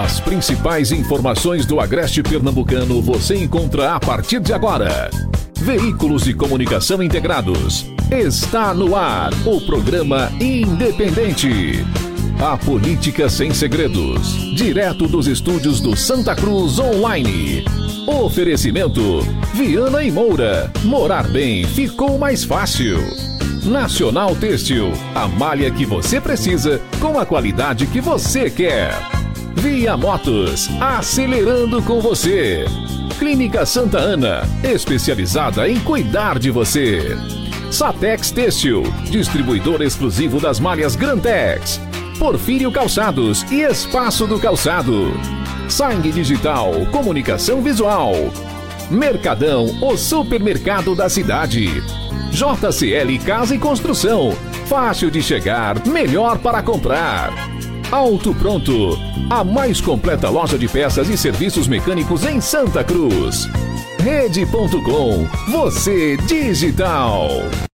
As principais informações do Agreste Pernambucano você encontra a partir de agora. Veículos de comunicação integrados. Está no ar o programa Independente. A política sem segredos. Direto dos estúdios do Santa Cruz Online. Oferecimento: Viana e Moura. Morar bem ficou mais fácil. Nacional Têxtil. A malha que você precisa com a qualidade que você quer. Via Motos. Acelerando com você. Clínica Santa Ana. Especializada em cuidar de você. Satex Têxtil. Distribuidor exclusivo das malhas Grantex. Porfírio Calçados e Espaço do Calçado. Sangue Digital, comunicação visual. Mercadão, o supermercado da cidade. JCL Casa e Construção. Fácil de chegar, melhor para comprar. Auto Pronto, a mais completa loja de peças e serviços mecânicos em Santa Cruz. Rede.com, você digital.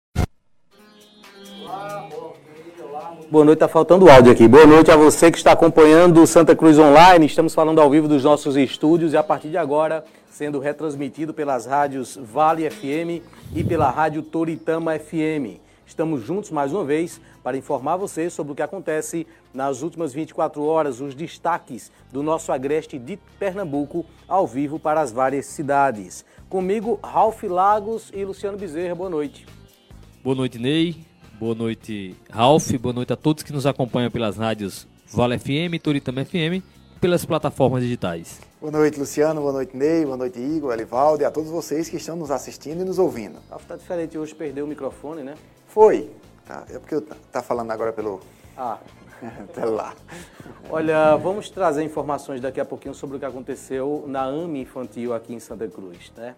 Boa noite, tá faltando áudio aqui. Boa noite a você que está acompanhando o Santa Cruz Online. Estamos falando ao vivo dos nossos estúdios e a partir de agora sendo retransmitido pelas rádios Vale FM e pela rádio Toritama FM. Estamos juntos mais uma vez para informar você sobre o que acontece nas últimas 24 horas, os destaques do nosso Agreste de Pernambuco ao vivo para as várias cidades. Comigo, Ralph Lagos e Luciano Bezerra. Boa noite. Boa noite, Ney. Boa noite, Ralph. Boa noite a todos que nos acompanham pelas rádios Vale FM, Toritama FM e pelas plataformas digitais. Boa noite, Luciano. Boa noite, Ney. Boa noite, Igor, Elivaldo e a todos vocês que estão nos assistindo e nos ouvindo. Ralph tá diferente hoje, perdeu o microfone, né? Foi. É porque eu tá falando agora pelo... lá. Olha, vamos trazer informações daqui a pouquinho sobre o que aconteceu na AME Infantil aqui em Santa Cruz, né?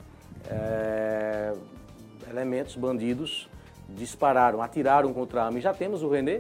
Elementos bandidos dispararam, atiraram contra a AME. Já temos o Renê?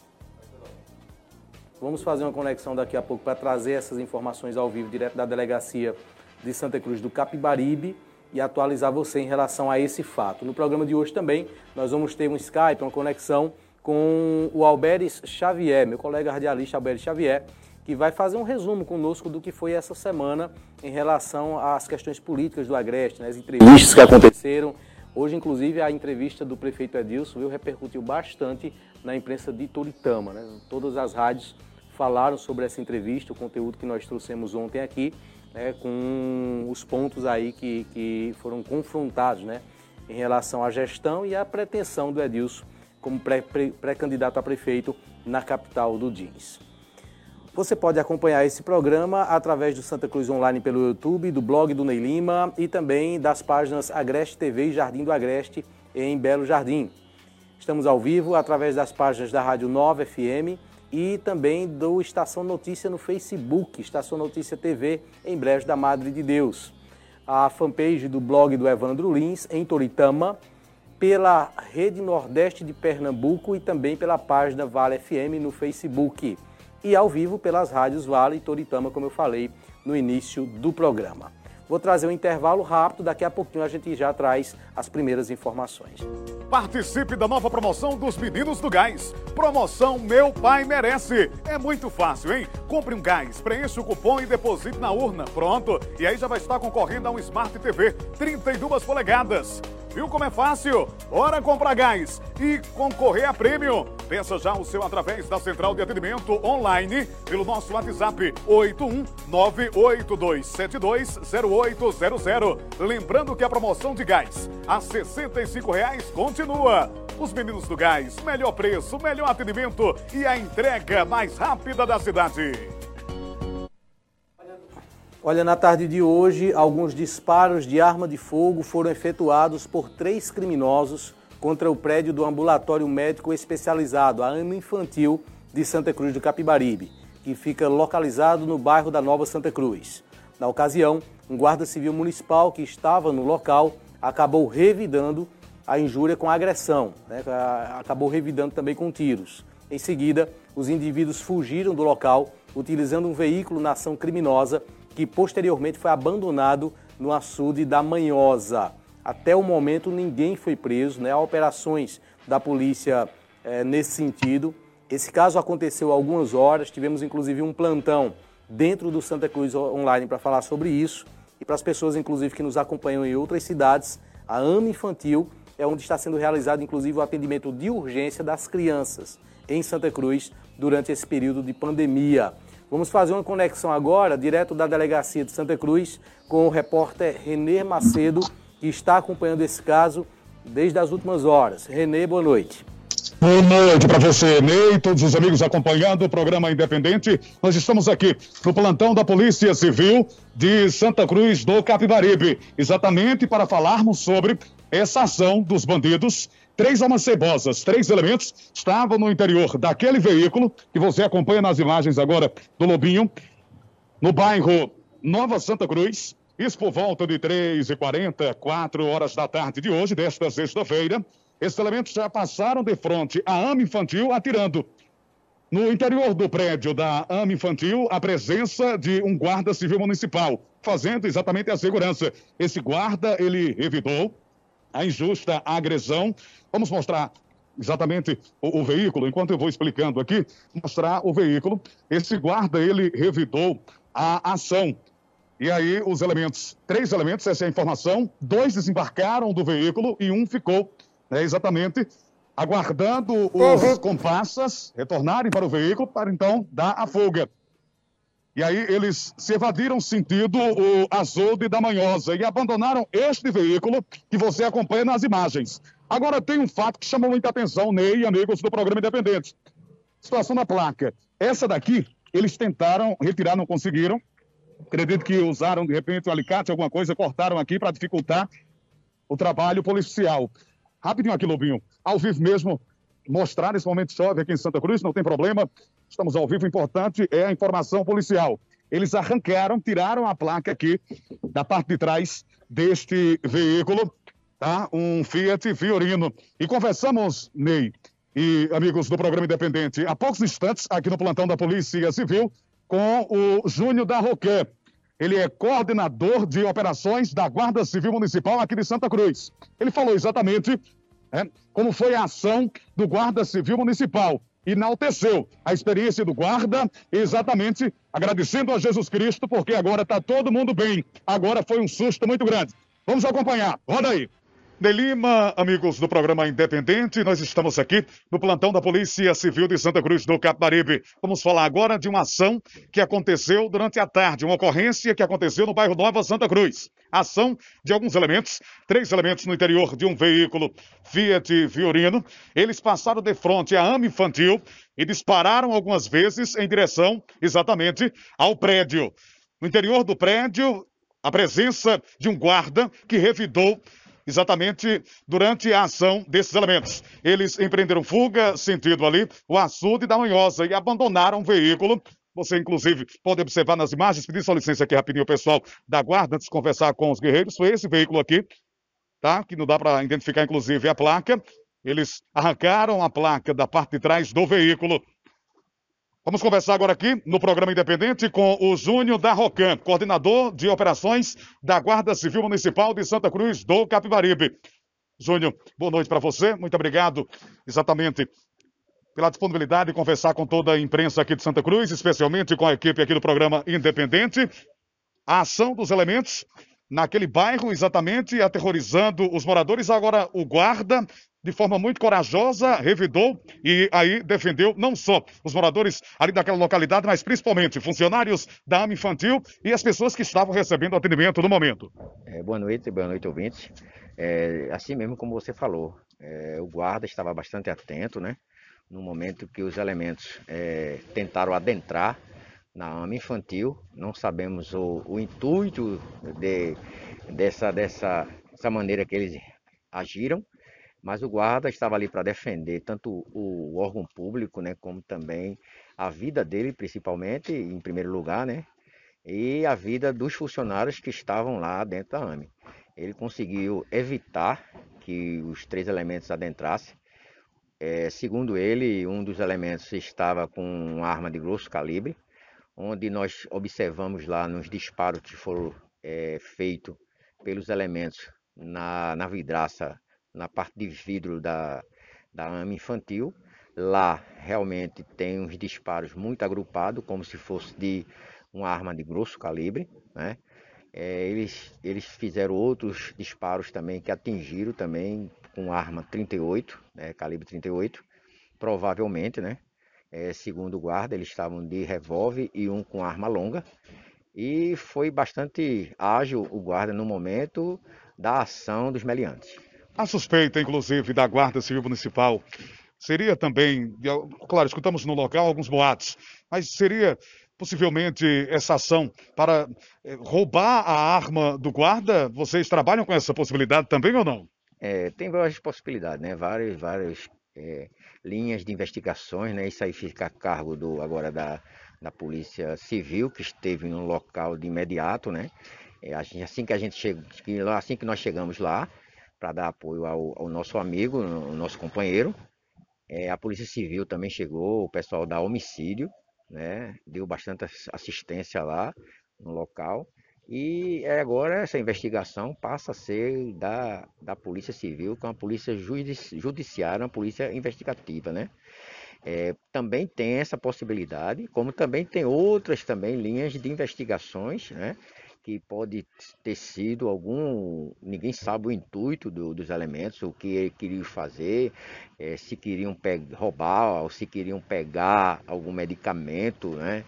Vamos fazer uma conexão daqui a pouco para trazer essas informações ao vivo, direto da delegacia de Santa Cruz do Capibaribe e atualizar você em relação a esse fato. No programa de hoje também, nós vamos ter um Skype, uma conexão com o Alberes Xavier, meu colega radialista Alberes Xavier, que vai fazer um resumo conosco do que foi essa semana em relação às questões políticas do Agreste, né, as entrevistas que aconteceram. Hoje, inclusive, a entrevista do prefeito Edilson repercutiu bastante na imprensa de Toritama, né? Todas as rádios falaram sobre essa entrevista, o conteúdo que nós trouxemos ontem aqui, né, com os pontos aí que foram confrontados, né, em relação à gestão e à pretensão do Edilson como pré-candidato a prefeito na capital do Jeans. Você pode acompanhar esse programa através do Santa Cruz Online pelo YouTube, do blog do Ney Lima e também das páginas Agreste TV e Jardim do Agreste em Belo Jardim. Estamos ao vivo através das páginas da Rádio Nova FM e também do Estação Notícia no Facebook, Estação Notícia TV em Brejo da Madre de Deus. A fanpage do blog do Evandro Lins em Toritama, pela Rede Nordeste de Pernambuco e também pela página Vale FM no Facebook. E ao vivo pelas rádios Vale e Toritama, como eu falei no início do programa. Vou trazer um intervalo rápido, daqui a pouquinho a gente já traz as primeiras informações. Participe da nova promoção dos Meninos do Gás. Promoção Meu Pai Merece. É muito fácil, hein? Compre um gás, preencha o cupom e deposite na urna. Pronto. E aí já vai estar concorrendo a um Smart TV 32 polegadas. Viu como é fácil? Bora comprar gás e concorrer a prêmio. Peça já o seu através da central de atendimento online pelo nosso WhatsApp 81982720800. Lembrando que a promoção de gás a R$ 65,00 continua. Os Meninos do Gás, melhor preço, melhor atendimento e a entrega mais rápida da cidade. Olha, na tarde de hoje, alguns disparos de arma de fogo foram efetuados por 3 criminosos contra o prédio do Ambulatório Médico Especializado, a AME Infantil de Santa Cruz do Capibaribe, que fica localizado no bairro da Nova Santa Cruz. Na ocasião, um guarda civil municipal que estava no local acabou revidando a injúria com agressão, né? Acabou revidando também com tiros. Em seguida, os indivíduos fugiram do local utilizando um veículo na ação criminosa que posteriormente foi abandonado no açude da Manhosa. Até o momento ninguém foi preso, né? Há operações da polícia nesse sentido. Esse caso aconteceu há algumas horas, tivemos inclusive um plantão dentro do Santa Cruz Online para falar sobre isso. E para as pessoas, inclusive, que nos acompanham em outras cidades, a AME Infantil é onde está sendo realizado, inclusive, o atendimento de urgência das crianças em Santa Cruz durante esse período de pandemia. Vamos fazer uma conexão agora, direto da Delegacia de Santa Cruz, com o repórter Renê Macedo, que está acompanhando esse caso desde as últimas horas. Renê, boa noite. Boa noite para você, Ney, todos os amigos acompanhando o programa Independente. Nós estamos aqui no plantão da Polícia Civil de Santa Cruz do Capibaribe, exatamente para falarmos sobre essa ação dos bandidos. 3 almas cebosas, 3 elementos estavam no interior daquele veículo que você acompanha nas imagens agora do Lobinho, no bairro Nova Santa Cruz. Isso por volta de 3h40, 4 horas da tarde de hoje, desta sexta-feira. Esses elementos já passaram de frente à AME Infantil atirando. No interior do prédio da AME Infantil, a presença de um guarda civil municipal, fazendo exatamente a segurança. Esse guarda, ele revidou a injusta agressão. Vamos mostrar exatamente o veículo, enquanto eu vou explicando aqui, mostrar o veículo. Esse guarda, ele revidou a ação. E aí os elementos, 3 elementos, essa é a informação, 2 desembarcaram do veículo e 1 ficou exatamente aguardando os comparsas retornarem para o veículo para então dar a fuga. E aí eles se evadiram sentido o Açude da Manhosa e abandonaram este veículo que você acompanha nas imagens. Agora tem um fato que chamou muita atenção, Ney e amigos do programa Independente. Situação da placa. Essa daqui, eles tentaram retirar, não conseguiram. Acredito que usaram de repente o alicate, alguma coisa, cortaram aqui para dificultar o trabalho policial. Rapidinho aqui, Lobinho, ao vivo mesmo, mostrar nesse momento chove aqui em Santa Cruz, não tem problema, estamos ao vivo, o importante é a informação policial. Eles arrancaram, tiraram a placa aqui da parte de trás deste veículo, tá? Um Fiat Fiorino. E conversamos, Ney e amigos do programa Independente, há poucos instantes aqui no plantão da Polícia Civil com o Júnior da Roquet. Ele é coordenador de operações da Guarda Civil Municipal aqui de Santa Cruz. Ele falou exatamente como foi a ação do Guarda Civil Municipal. Enalteceu a experiência do guarda, exatamente agradecendo a Jesus Cristo, porque agora está todo mundo bem. Agora foi um susto muito grande. Vamos acompanhar. Roda aí. De Lima, amigos do programa Independente, nós estamos aqui no plantão da Polícia Civil de Santa Cruz do Capibaribe. Vamos falar agora de uma ação que aconteceu durante a tarde, uma ocorrência que aconteceu no bairro Nova Santa Cruz. Ação de alguns elementos, 3 elementos no interior de um veículo Fiat Fiorino. Eles passaram de frente à AME Infantil e dispararam algumas vezes em direção exatamente ao prédio. No interior do prédio, a presença de um guarda que revidou exatamente durante a ação desses elementos. Eles empreenderam fuga, sentido ali o Açude da Manhosa e abandonaram o veículo. Você, inclusive, pode observar nas imagens, pedir sua licença aqui rapidinho, pessoal da guarda, antes de conversar com os guerreiros. Foi esse veículo aqui, tá? Que não dá para identificar, inclusive, a placa. Eles arrancaram a placa da parte de trás do veículo. Vamos conversar agora aqui no programa Independente com o Júnior da Roquet, coordenador de operações da Guarda Civil Municipal de Santa Cruz do Capibaribe. Júnior, boa noite para você, muito obrigado exatamente pela disponibilidade de conversar com toda a imprensa aqui de Santa Cruz, especialmente com a equipe aqui do programa Independente. A ação dos elementos naquele bairro, exatamente, aterrorizando os moradores. Agora o guarda, de forma muito corajosa, revidou e aí defendeu não só os moradores ali daquela localidade, mas principalmente funcionários da AME Infantil e as pessoas que estavam recebendo atendimento no momento. Boa noite, ouvintes. Assim mesmo como você falou, o guarda estava bastante atento, né? No momento que os elementos tentaram adentrar na AME Infantil. Não sabemos o intuito dessa maneira que eles agiram, mas o guarda estava ali para defender tanto o órgão público, né, como também a vida dele, principalmente, em primeiro lugar, né, e a vida dos funcionários que estavam lá dentro da AME. Ele conseguiu evitar que os 3 elementos adentrassem. Segundo ele, um dos elementos estava com uma arma de grosso calibre, onde nós observamos lá nos disparos que foram feitos pelos elementos na vidraça, na parte de vidro da AME Infantil. Lá realmente tem uns disparos muito agrupados, como se fosse de uma arma de grosso calibre, né? Eles fizeram outros disparos também que atingiram também com arma 38, né, calibre 38, provavelmente, né? Segundo o guarda, eles estavam de revólver e um com arma longa. E foi bastante ágil o guarda no momento da ação dos meliantes. A suspeita, inclusive, da Guarda Civil Municipal seria também, claro, escutamos no local alguns boatos, mas seria possivelmente essa ação para roubar a arma do guarda? Vocês trabalham com essa possibilidade também ou não? Tem várias possibilidades, né? Várias linhas de investigações, né? Isso aí fica a cargo agora da Polícia Civil, que esteve no local de imediato, né? Assim que nós chegamos lá, para dar apoio ao nosso amigo, o nosso companheiro, a Polícia Civil também chegou, o pessoal da homicídio, né? Deu bastante assistência lá no local. E agora essa investigação passa a ser da Polícia Civil, que é uma polícia judiciária, uma polícia investigativa, né? Também tem essa possibilidade, como também tem outras também linhas de investigações, né? Que pode ter sido ninguém sabe o intuito dos elementos, o que queriam fazer, se queriam roubar ou se queriam pegar algum medicamento, né?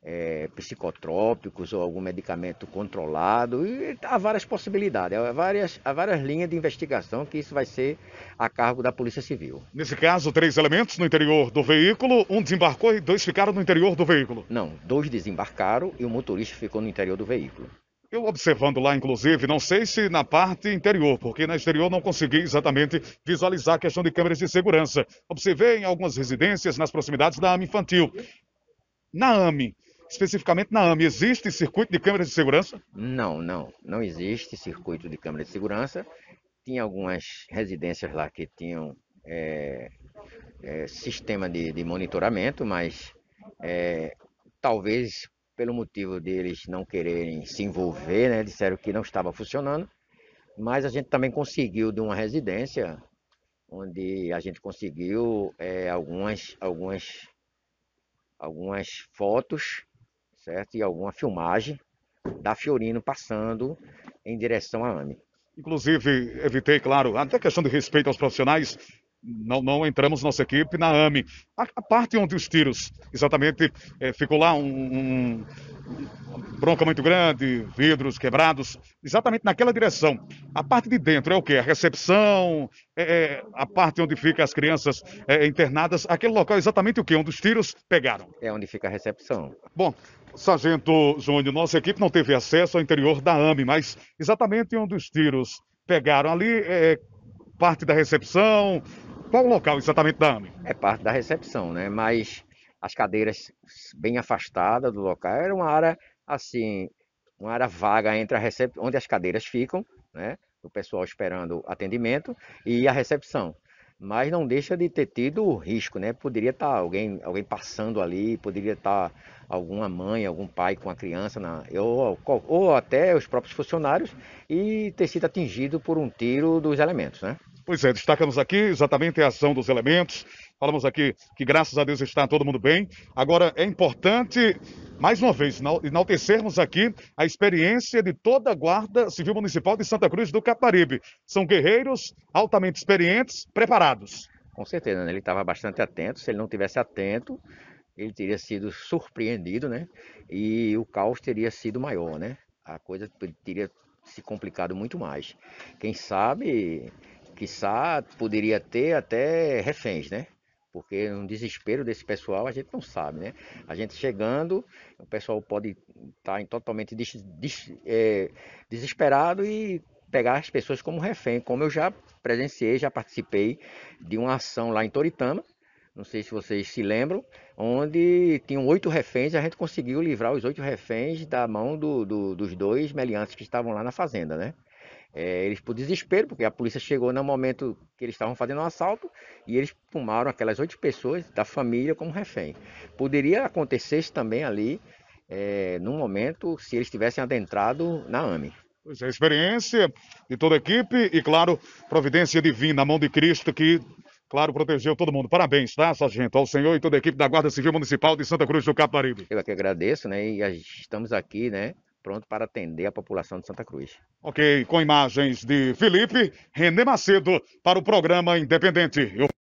Psicotrópicos ou algum medicamento controlado, e há várias possibilidades, há várias linhas de investigação que isso vai ser a cargo da Polícia Civil. Nesse caso, 3 elementos no interior do veículo, um desembarcou e 2 ficaram no interior do veículo. Não, 2 desembarcaram e o motorista ficou no interior do veículo. Eu observando lá, inclusive, não sei se na parte interior, porque na exterior não consegui exatamente visualizar a questão de câmeras de segurança. Observei em algumas residências nas proximidades da AME Infantil. Na AME, especificamente na AME, existe circuito de câmeras de segurança? Não existe circuito de câmera de segurança. Tinha algumas residências lá que tinham sistema de monitoramento, mas talvez pelo motivo deles não quererem se envolver, né, disseram que não estava funcionando, mas a gente também conseguiu de uma residência, onde a gente conseguiu algumas fotos, certo? E alguma filmagem da Fiorino passando em direção à AME. Inclusive, evitei, claro, até questão de respeito aos profissionais, não entramos nossa equipe na AME. A parte onde os tiros, exatamente, ficou lá uma bronca muito grande, vidros quebrados, exatamente naquela direção. A parte de dentro é o quê? A recepção, a parte onde ficam as crianças internadas, aquele local é exatamente o quê? Onde os tiros pegaram? É onde fica a recepção. Bom, Sargento Júnior, nossa equipe não teve acesso ao interior da AME, mas exatamente onde os tiros pegaram ali, parte da recepção. Qual o local exatamente da AME? É parte da recepção, né? Mas as cadeiras bem afastadas do local, era uma área assim, uma área vaga entre onde as cadeiras ficam, né? O pessoal esperando atendimento e a recepção. Mas não deixa de ter tido risco, né? Poderia estar alguém passando ali, poderia estar alguma mãe, algum pai com a criança, ou até os próprios funcionários, e ter sido atingido por um tiro dos elementos, né? Pois é, destacamos aqui exatamente a ação dos elementos. Falamos aqui que, graças a Deus, está todo mundo bem. Agora, é importante, mais uma vez, enaltecermos aqui a experiência de toda a Guarda Civil Municipal de Santa Cruz do Capibaribe. São guerreiros altamente experientes, preparados. Com certeza, né? Ele estava bastante atento. Se ele não tivesse atento, ele teria sido surpreendido, né? E o caos teria sido maior, né? A coisa teria se complicado muito mais. Quem sabe, quiçá, poderia ter até reféns, né? Porque no desespero desse pessoal a gente não sabe, né? A gente chegando, o pessoal pode estar totalmente desesperado e pegar as pessoas como refém, como eu já presenciei, já participei de uma ação lá em Toritama, não sei se vocês se lembram, onde tinham 8 reféns e a gente conseguiu livrar os 8 reféns da mão dos 2 meliantes que estavam lá na fazenda, né? Eles por desespero, porque a polícia chegou no momento que eles estavam fazendo um assalto e eles tomaram aquelas 8 pessoas da família como refém. Poderia acontecer isso também ali, num momento, se eles tivessem adentrado na AME. Pois é, experiência de toda a equipe e, claro, providência divina, a mão de Cristo que claro, protegeu todo mundo. Parabéns, tá, sargento? Ao senhor e toda a equipe da Guarda Civil Municipal de Santa Cruz do Capibaribe. Eu aqui agradeço, né? E estamos aqui, né? Pronto para atender a população de Santa Cruz. Ok, com imagens de Felipe, René Macedo para o programa Independente.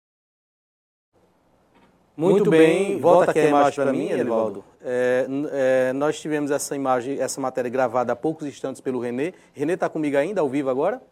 Muito bem, volta aqui a imagem para mim, Elivaldo. Nós tivemos essa imagem, essa matéria gravada há poucos instantes pelo René. René está comigo ainda, ao vivo agora?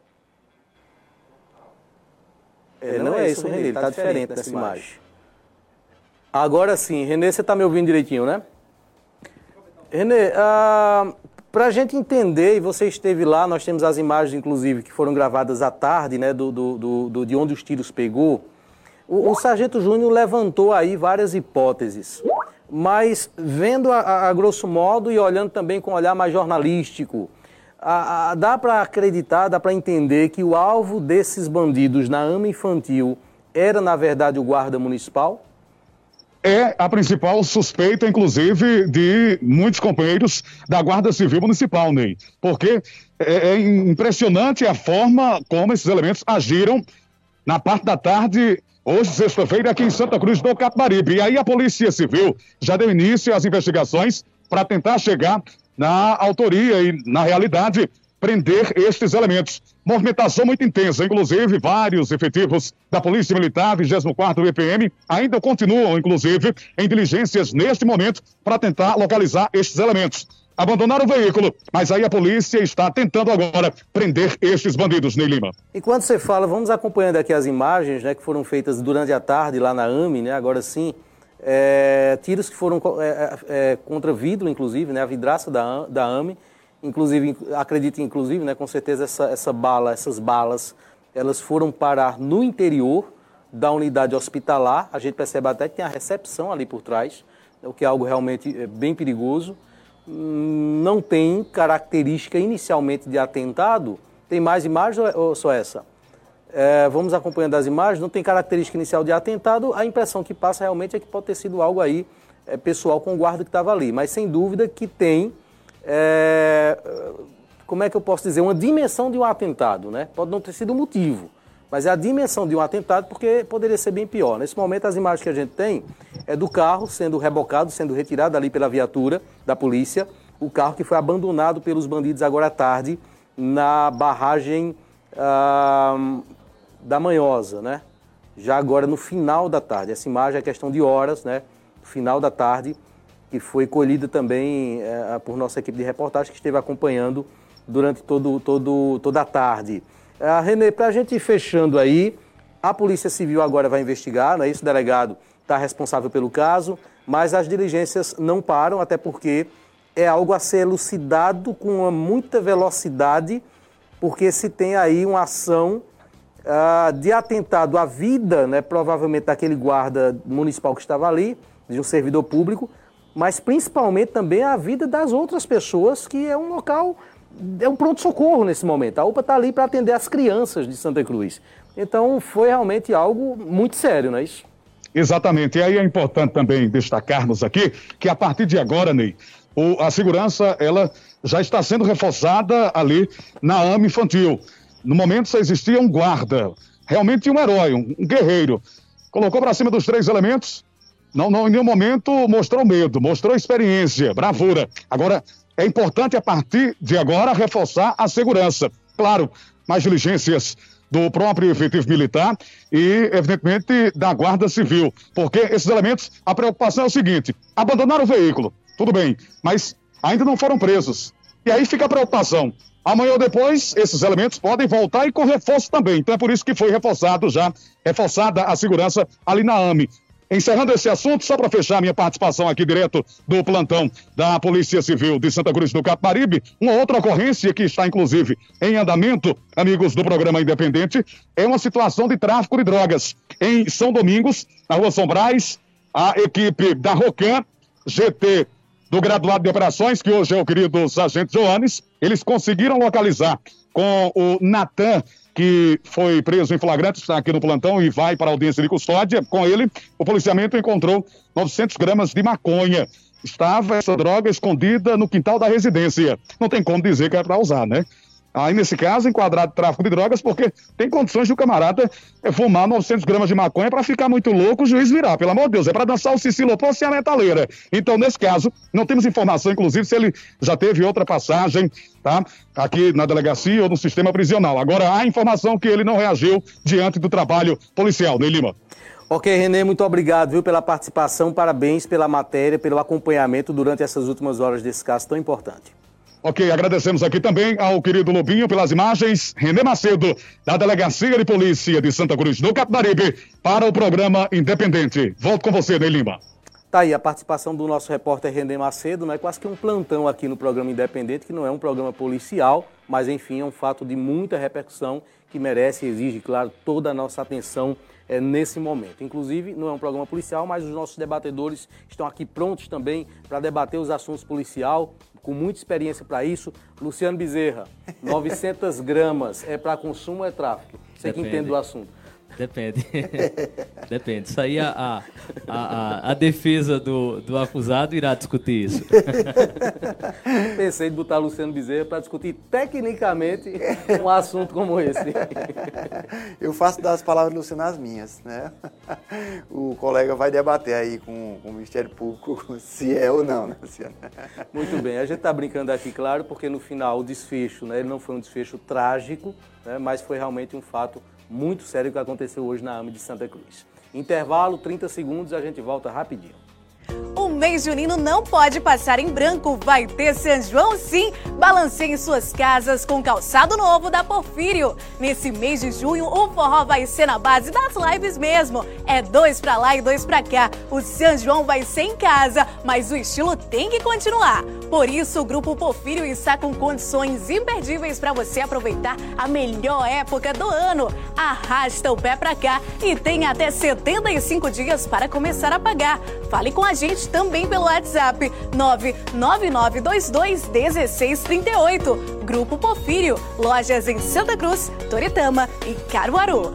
Não é isso, René, ele está diferente nessa imagem. Agora sim, René, você está me ouvindo direitinho, né? René, para a gente entender, e você esteve lá, nós temos as imagens, inclusive, que foram gravadas à tarde, né, de onde os tiros pegou. O Sargento Júnior levantou aí várias hipóteses, mas vendo a grosso modo e olhando também com um olhar mais jornalístico, dá para acreditar, dá para entender que o alvo desses bandidos na AME Infantil era, na verdade, o guarda municipal? É a principal suspeita, inclusive, de muitos companheiros da Guarda Civil Municipal, Ney. Porque é impressionante a forma como esses elementos agiram na parte da tarde, hoje, sexta-feira, aqui em Santa Cruz do Capibaribe. E aí a Polícia Civil já deu início às investigações para tentar chegar na autoria e, na realidade, prender estes elementos. Movimentação muito intensa, inclusive vários efetivos da Polícia Militar, 24º EPM, ainda continuam, inclusive, em diligências neste momento para tentar localizar estes elementos. Abandonaram o veículo, mas aí a polícia está tentando agora prender estes bandidos, Ney Lima. Enquanto você fala, vamos acompanhando aqui as imagens, né, que foram feitas durante a tarde lá na AME, né, agora sim, tiros que foram contra vidro, inclusive, né, a vidraça da AME, inclusive, acredito, inclusive, né, com certeza essas balas, elas foram parar no interior da unidade hospitalar. A gente percebe até que tem a recepção ali por trás, o que é algo realmente bem perigoso. Não tem característica inicialmente de atentado. Tem mais imagens ou só essa? Vamos acompanhando as imagens. Não tem característica inicial de atentado. A impressão que passa realmente é que pode ter sido algo aí pessoal com o guarda que estava ali. Mas sem dúvida que tem, como é que eu posso dizer, uma dimensão de um atentado, né? Pode não ter sido o motivo, mas é a dimensão de um atentado, porque poderia ser bem pior. Nesse momento, as imagens que a gente tem é do carro sendo rebocado, sendo retirado ali pela viatura da polícia, o carro que foi abandonado pelos bandidos agora à tarde na barragem da Manhosa, né? Já agora no final da tarde. Essa imagem é questão de horas, né? Final da tarde, que foi colhida também por nossa equipe de reportagem, que esteve acompanhando durante toda a tarde. René, para a gente ir fechando aí, a Polícia Civil agora vai investigar, né? Esse delegado está responsável pelo caso, mas as diligências não param, até porque é algo a ser elucidado com muita velocidade, porque se tem aí uma ação de atentado à vida, né? Provavelmente daquele guarda municipal que estava ali, de um servidor público, mas principalmente também à vida das outras pessoas, que é um local... É um pronto-socorro nesse momento. A UPA está ali para atender as crianças de Santa Cruz. Então, foi realmente algo muito sério, não é isso? Exatamente. E aí é importante também destacarmos aqui que a partir de agora, Ney, a segurança ela já está sendo reforçada ali na AME Infantil. No momento só existia um guarda, realmente um herói, um guerreiro. Colocou para cima dos 3 elementos, não em nenhum momento mostrou medo, mostrou experiência, bravura. Agora, é importante, a partir de agora, reforçar a segurança. Claro, mais diligências do próprio efetivo militar e, evidentemente, da Guarda Civil. Porque esses elementos, a preocupação é o seguinte: abandonaram o veículo, tudo bem, mas ainda não foram presos. E aí fica a preocupação. Amanhã ou depois, esses elementos podem voltar e com reforço também. Então é por isso que foi reforçada a segurança ali na AME. Encerrando esse assunto, só para fechar minha participação aqui direto do plantão da Polícia Civil de Santa Cruz do Capibaribe, uma outra ocorrência que está, inclusive, em andamento, amigos do programa Independente, é uma situação de tráfico de drogas. Em São Domingos, na Rua São Brás, a equipe da ROCAM, GT do graduado de operações, que hoje é o querido Sargento Joanes, eles conseguiram localizar com o Natan, que foi preso em flagrante, está aqui no plantão e vai para a audiência de custódia. Com ele, o policiamento encontrou 900 gramas de maconha. Estava essa droga escondida no quintal da residência. Não tem como dizer que é para usar, né? aí nesse caso, enquadrado de tráfico de drogas, porque tem condições de o camarada fumar 900 gramas de maconha para ficar muito louco, o juiz virar, pelo amor de Deus, é para dançar o Cicilo Poço e a metaleira. Então, nesse caso, não temos informação, inclusive, se ele já teve outra passagem, tá? Aqui na delegacia ou no sistema prisional. Agora, há informação que ele não reagiu diante do trabalho policial, Ney Lima. Ok, Renê, muito obrigado, viu, pela participação, parabéns pela matéria, pelo acompanhamento durante essas últimas horas desse caso tão importante. Ok, agradecemos aqui também ao querido Lobinho pelas imagens. Renê Macedo, da Delegacia de Polícia de Santa Cruz do Capibaribe, para o programa Independente. Volto com você, Ney Lima. Tá aí a participação do nosso repórter Renê Macedo, né? Quase que um plantão aqui no programa Independente, que não é um programa policial, mas enfim, é um fato de muita repercussão que merece e exige, claro, toda a nossa atenção nesse momento. Inclusive, não é um programa policial, mas os nossos debatedores estão aqui prontos também para debater os assuntos policial, com muita experiência para isso. Luciano Bezerra, 900 gramas é para consumo ou é tráfico? Você que entende do assunto. Depende. Depende. Isso aí a defesa do acusado irá discutir isso. Pensei em botar Luciano Bezerra para discutir tecnicamente um assunto como esse. Eu faço das palavras do Luciano as minhas, né? O colega vai debater aí com o Ministério Público se é ou não, né, Luciano? Muito bem. A gente está brincando aqui, claro, porque no final o desfecho, né, ele não foi um desfecho trágico, né, mas foi realmente um fato muito sério que aconteceu hoje na AME de Santa Cruz. Intervalo, 30 segundos, a gente volta rapidinho. O mês junino não pode passar em branco, vai ter São João sim! Balanceie suas casas com calçado novo da Porfírio. Nesse mês de junho, o forró vai ser na base das lives mesmo. É 2 pra lá e 2 pra cá. O São João vai ser em casa, mas o estilo tem que continuar. Por isso, o Grupo Porfírio está com condições imperdíveis para você aproveitar a melhor época do ano. Arrasta o pé pra cá e tem até 75 dias para começar a pagar. Fale com a gente também pelo WhatsApp 999221638. Grupo Porfírio, lojas em Santa Cruz, Toritama e Caruaru.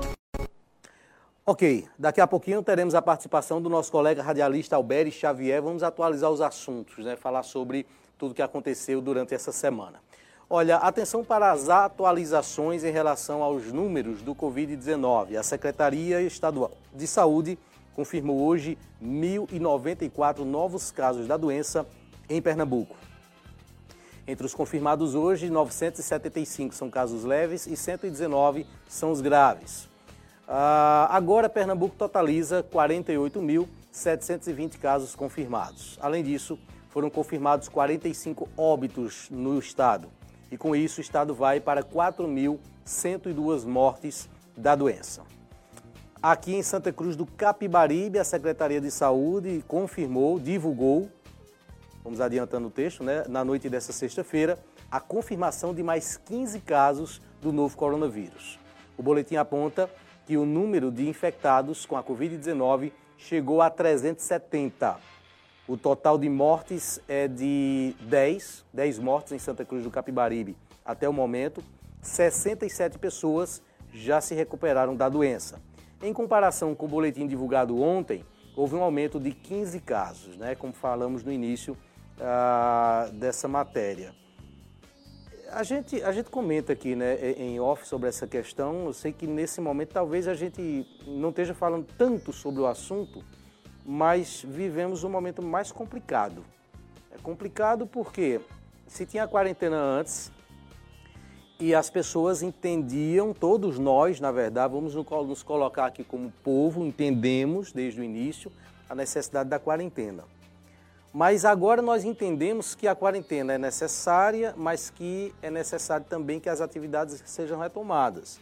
Ok, daqui a pouquinho teremos a participação do nosso colega radialista Alberi Xavier. Vamos atualizar os assuntos, né? Falar sobre tudo que aconteceu durante essa semana. Olha, atenção para as atualizações em relação aos números do Covid-19. A Secretaria Estadual de Saúde confirmou hoje 1.094 novos casos da doença em Pernambuco. Entre os confirmados hoje, 975 são casos leves e 119 são os graves. Agora, Pernambuco totaliza 48.720 casos confirmados. Além disso, foram confirmados 45 óbitos no estado. E com isso, o estado vai para 4.102 mortes da doença. Aqui em Santa Cruz do Capibaribe, a Secretaria de Saúde divulgou, vamos adiantando o texto, né, na noite dessa sexta-feira, a confirmação de mais 15 casos do novo coronavírus. O boletim aponta que o número de infectados com a Covid-19 chegou a 370. O total de mortes é de 10 mortes em Santa Cruz do Capibaribe. Até o momento, 67 pessoas já se recuperaram da doença. Em comparação com o boletim divulgado ontem, houve um aumento de 15 casos, né, como falamos no início dessa matéria. A gente comenta aqui, né, em off sobre essa questão. Eu sei que nesse momento talvez a gente não esteja falando tanto sobre o assunto, mas vivemos um momento mais complicado. É complicado porque se tinha quarentena antes e as pessoas entendiam, todos nós, na verdade, vamos nos colocar aqui como povo, entendemos desde o início a necessidade da quarentena. Mas agora nós entendemos que a quarentena é necessária, mas que é necessário também que as atividades sejam retomadas.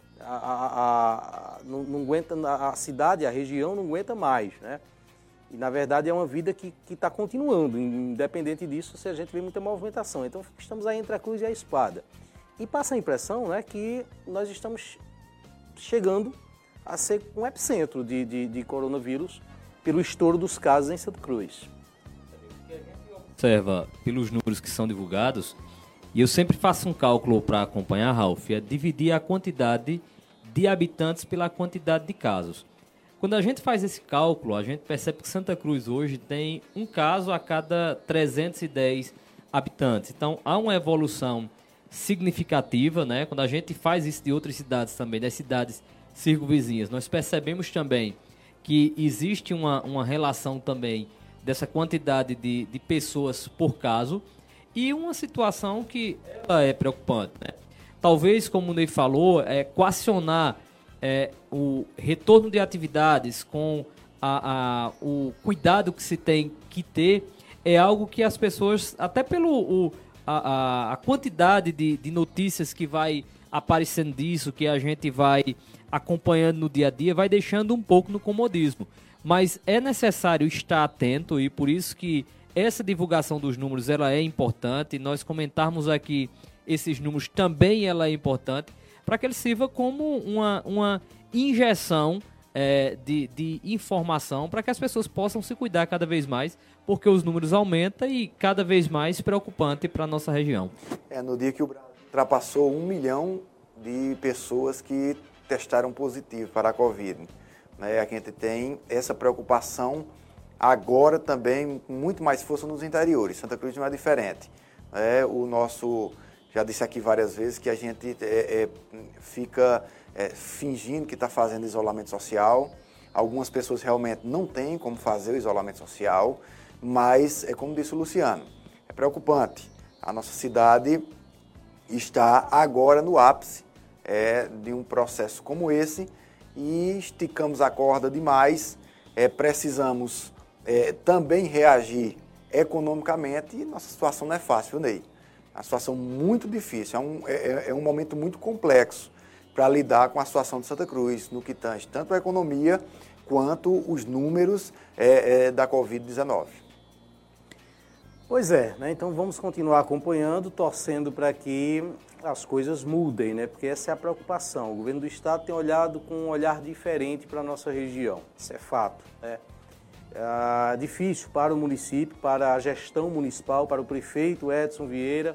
Não aguenta, a cidade, a região não aguenta mais, né? E, na verdade, é uma vida que está continuando, independente disso, se a gente vê muita movimentação. Então, estamos aí entre a cruz e a espada. E passa a impressão, né, que nós estamos chegando a ser um epicentro de coronavírus pelo estouro dos casos em Santa Cruz. Observa pelos números que são divulgados, e eu sempre faço um cálculo para acompanhar, Ralf, é dividir a quantidade de habitantes pela quantidade de casos. Quando a gente faz esse cálculo, a gente percebe que Santa Cruz hoje tem um caso a cada 310 habitantes. Então, há uma evolução significativa, né? Quando a gente faz isso de outras cidades também, das cidades circunvizinhas, nós percebemos também que existe uma relação também dessa quantidade de pessoas por caso e uma situação que ela é preocupante, né? Talvez, como o Ney falou, coacionar o retorno de atividades com o cuidado que se tem que ter é algo que as pessoas, até pelo a quantidade de notícias que vai aparecendo disso, que a gente vai acompanhando no dia a dia, vai deixando um pouco no comodismo. Mas é necessário estar atento e por isso que essa divulgação dos números ela é importante. Nós comentarmos aqui esses números também ela é importante para que ele sirva como uma injeção de informação para que as pessoas possam se cuidar cada vez mais, porque os números aumentam e cada vez mais preocupante para a nossa região. No dia que o Brasil ultrapassou 1 milhão de pessoas que testaram positivo para a Covid, né? A gente tem essa preocupação agora também com muito mais força nos interiores. Santa Cruz não é diferente. O nosso, já disse aqui várias vezes que a gente fica fingindo que está fazendo isolamento social. Algumas pessoas realmente não têm como fazer o isolamento social, mas como disse o Luciano, é preocupante. A nossa cidade está agora no ápice de um processo como esse e esticamos a corda demais. Precisamos também reagir economicamente e nossa situação não é fácil, Ney. É uma situação muito difícil, é um momento muito complexo para lidar com a situação de Santa Cruz, no que tange tanto a economia quanto os números da Covid-19. Pois é, né? Então vamos continuar acompanhando, torcendo para que as coisas mudem, né? Porque essa é a preocupação. O governo do estado tem olhado com um olhar diferente para a nossa região, isso é fato, né? É difícil para o município, para a gestão municipal, para o prefeito Edson Vieira,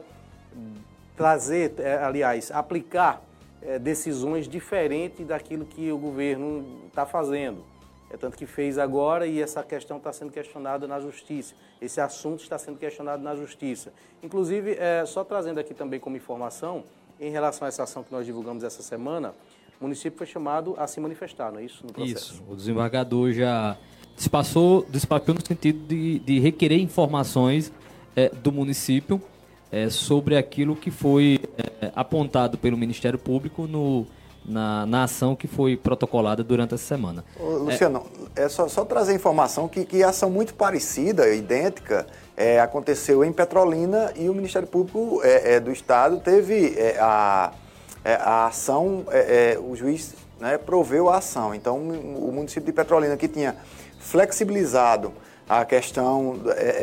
aplicar decisões diferentes daquilo que o governo está fazendo. Tanto que fez agora e essa questão está sendo questionada na Justiça. Esse assunto está sendo questionado na Justiça. Inclusive, só trazendo aqui também como informação, em relação a essa ação que nós divulgamos essa semana, o município foi chamado a se manifestar, não é isso? No processo? Isso, o desembargador já despachou no sentido de requerer informações do município sobre aquilo que foi apontado pelo Ministério Público na ação que foi protocolada durante essa semana. Luciano, só trazer informação que ação muito parecida, idêntica, aconteceu em Petrolina e o Ministério Público do Estado teve a ação, o juiz proveu a ação. Então, o município de Petrolina, que tinha flexibilizado a questão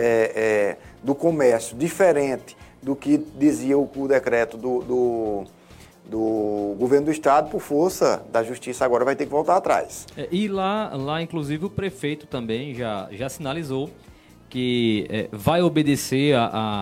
do comércio, diferente do que dizia o decreto do governo do estado, por força da justiça, agora vai ter que voltar atrás. E lá, inclusive, o prefeito também já sinalizou que vai obedecer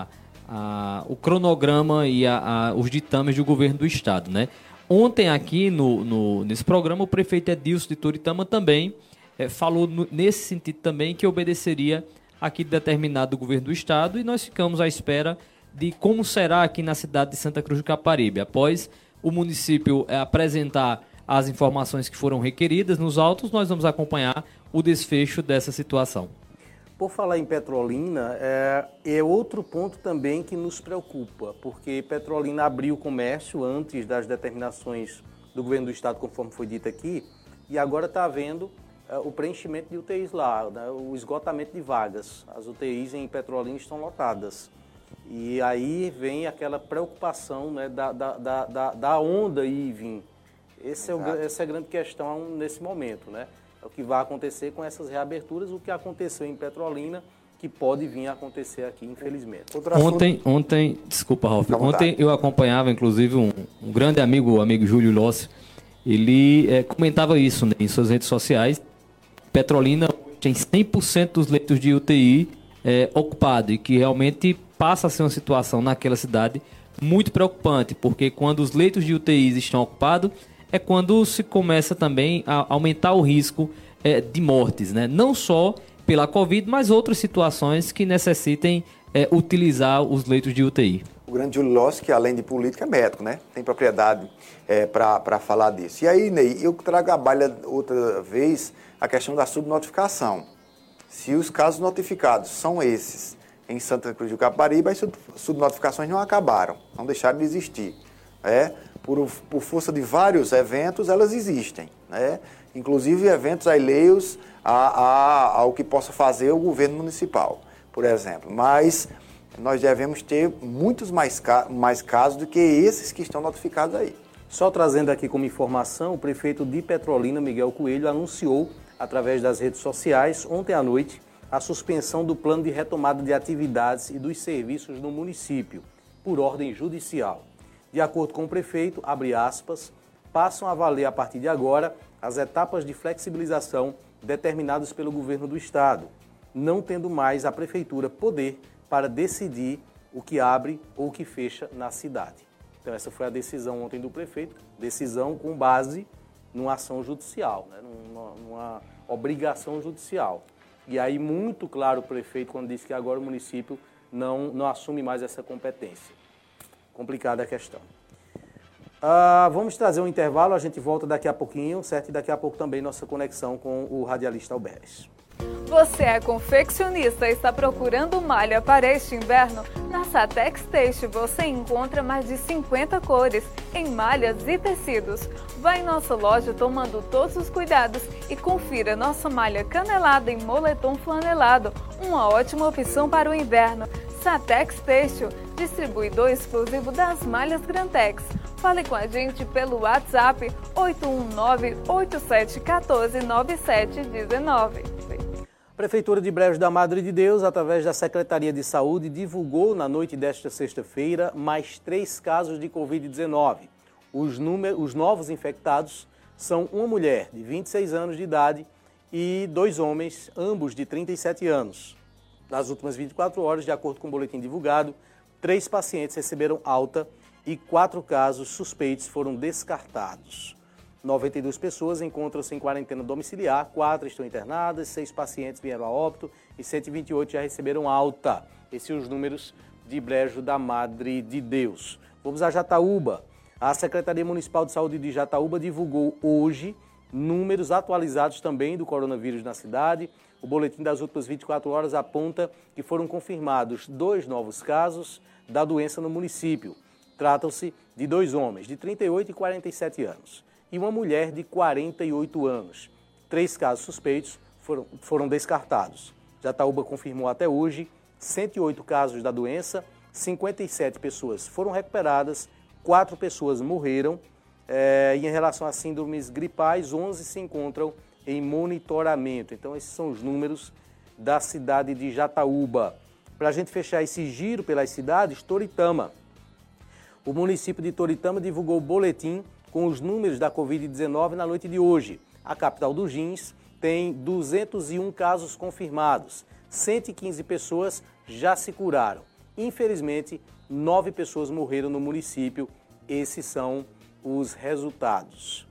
o cronograma e os ditames do governo do estado, né? Ontem aqui nesse programa, o prefeito Edilson de Toritama também falou nesse sentido também que obedeceria aqui determinado do governo do estado, e nós ficamos à espera de como será aqui na cidade de Santa Cruz do Caparibe, após o município apresentar as informações que foram requeridas nos autos. Nós vamos acompanhar o desfecho dessa situação. Por falar em Petrolina, é outro ponto também que nos preocupa, porque Petrolina abriu o comércio antes das determinações do governo do estado, conforme foi dito aqui, e agora está havendo o preenchimento de UTIs lá, né, o esgotamento de vagas. As UTIs em Petrolina estão lotadas. E aí vem aquela preocupação, né, da onda ir e vir. Essa é a grande questão nesse momento, né? É o que vai acontecer com essas reaberturas, o que aconteceu em Petrolina, que pode vir a acontecer aqui, infelizmente. Ontem, desculpa, Ralf, ontem eu acompanhava, inclusive, um grande amigo, o amigo Júlio Lossi, ele comentava isso, né, em suas redes sociais. Petrolina tem 100% dos leitos de UTI ocupados, e que realmente passa a ser uma situação naquela cidade muito preocupante, porque quando os leitos de UTIs estão ocupados, é quando se começa também a aumentar o risco de mortes, né? Não só pela Covid, mas outras situações que necessitem utilizar os leitos de UTI. o grande Júlio Lossi, que além de político é médico, né? Tem propriedade para falar disso. E aí, Ney, eu trago à baila outra vez a questão da subnotificação. Se os casos notificados são esses em Santa Cruz do Capibaribe, as subnotificações não acabaram, não deixaram de existir. Por força de vários eventos, elas existem. Inclusive eventos alheios ao que possa fazer o governo municipal, por exemplo. Mas nós devemos ter muitos mais casos do que esses que estão notificados aí. Só trazendo aqui como informação, o prefeito de Petrolina, Miguel Coelho, anunciou, através das redes sociais, ontem à noite, a suspensão do plano de retomada de atividades e dos serviços no município, por ordem judicial. De acordo com o prefeito, abre aspas, passam a valer a partir de agora as etapas de flexibilização determinadas pelo governo do estado, não tendo mais a prefeitura poder para decidir o que abre ou o que fecha na cidade. Então essa foi a decisão ontem do prefeito, decisão com base numa ação judicial, numa obrigação judicial. E aí muito claro o prefeito quando disse que agora o município não assume mais essa competência. Complicada a questão. Vamos trazer um intervalo, a gente volta daqui a pouquinho, certo? E daqui a pouco também nossa conexão com o radialista Alberes. Você é confeccionista e está procurando malha para este inverno? Na Satex Têxtil você encontra mais de 50 cores em malhas e tecidos. Vá em nossa loja tomando todos os cuidados e confira nossa malha canelada em moletom flanelado, uma ótima opção para o inverno. Satex Têxtil, distribuidor exclusivo das malhas Grantex. Fale com a gente pelo WhatsApp 819-8714-9719. A Prefeitura de Brejo da Madre de Deus, através da Secretaria de Saúde, divulgou na noite desta sexta-feira mais 3 casos de Covid-19. Os novos infectados são uma mulher de 26 anos de idade e 2 homens, ambos de 37 anos. Nas últimas 24 horas, de acordo com o boletim divulgado, 3 pacientes receberam alta e 4 casos suspeitos foram descartados. 92 pessoas encontram-se em quarentena domiciliar, 4 estão internadas, 6 pacientes vieram a óbito e 128 já receberam alta. Esses são os números de Brejo da Madre de Deus. Vamos a Jataúba. A Secretaria Municipal de Saúde de Jataúba divulgou hoje números atualizados também do coronavírus na cidade. O boletim das últimas 24 horas aponta que foram confirmados 2 novos casos da doença no município. Tratam-se de 2 homens de 38 e 47 anos e uma mulher de 48 anos. 3 casos suspeitos foram descartados. Jataúba confirmou até hoje 108 casos da doença, 57 pessoas foram recuperadas, 4 pessoas morreram. E em relação a síndromes gripais, 11 se encontram em monitoramento. Então esses são os números da cidade de Jataúba. Para a gente fechar esse giro pelas cidades, Toritama. O município de Toritama divulgou o boletim com os números da Covid-19 na noite de hoje. A capital do Jeans tem 201 casos confirmados, 115 pessoas já se curaram. Infelizmente, 9 pessoas morreram no município. Esses são os resultados.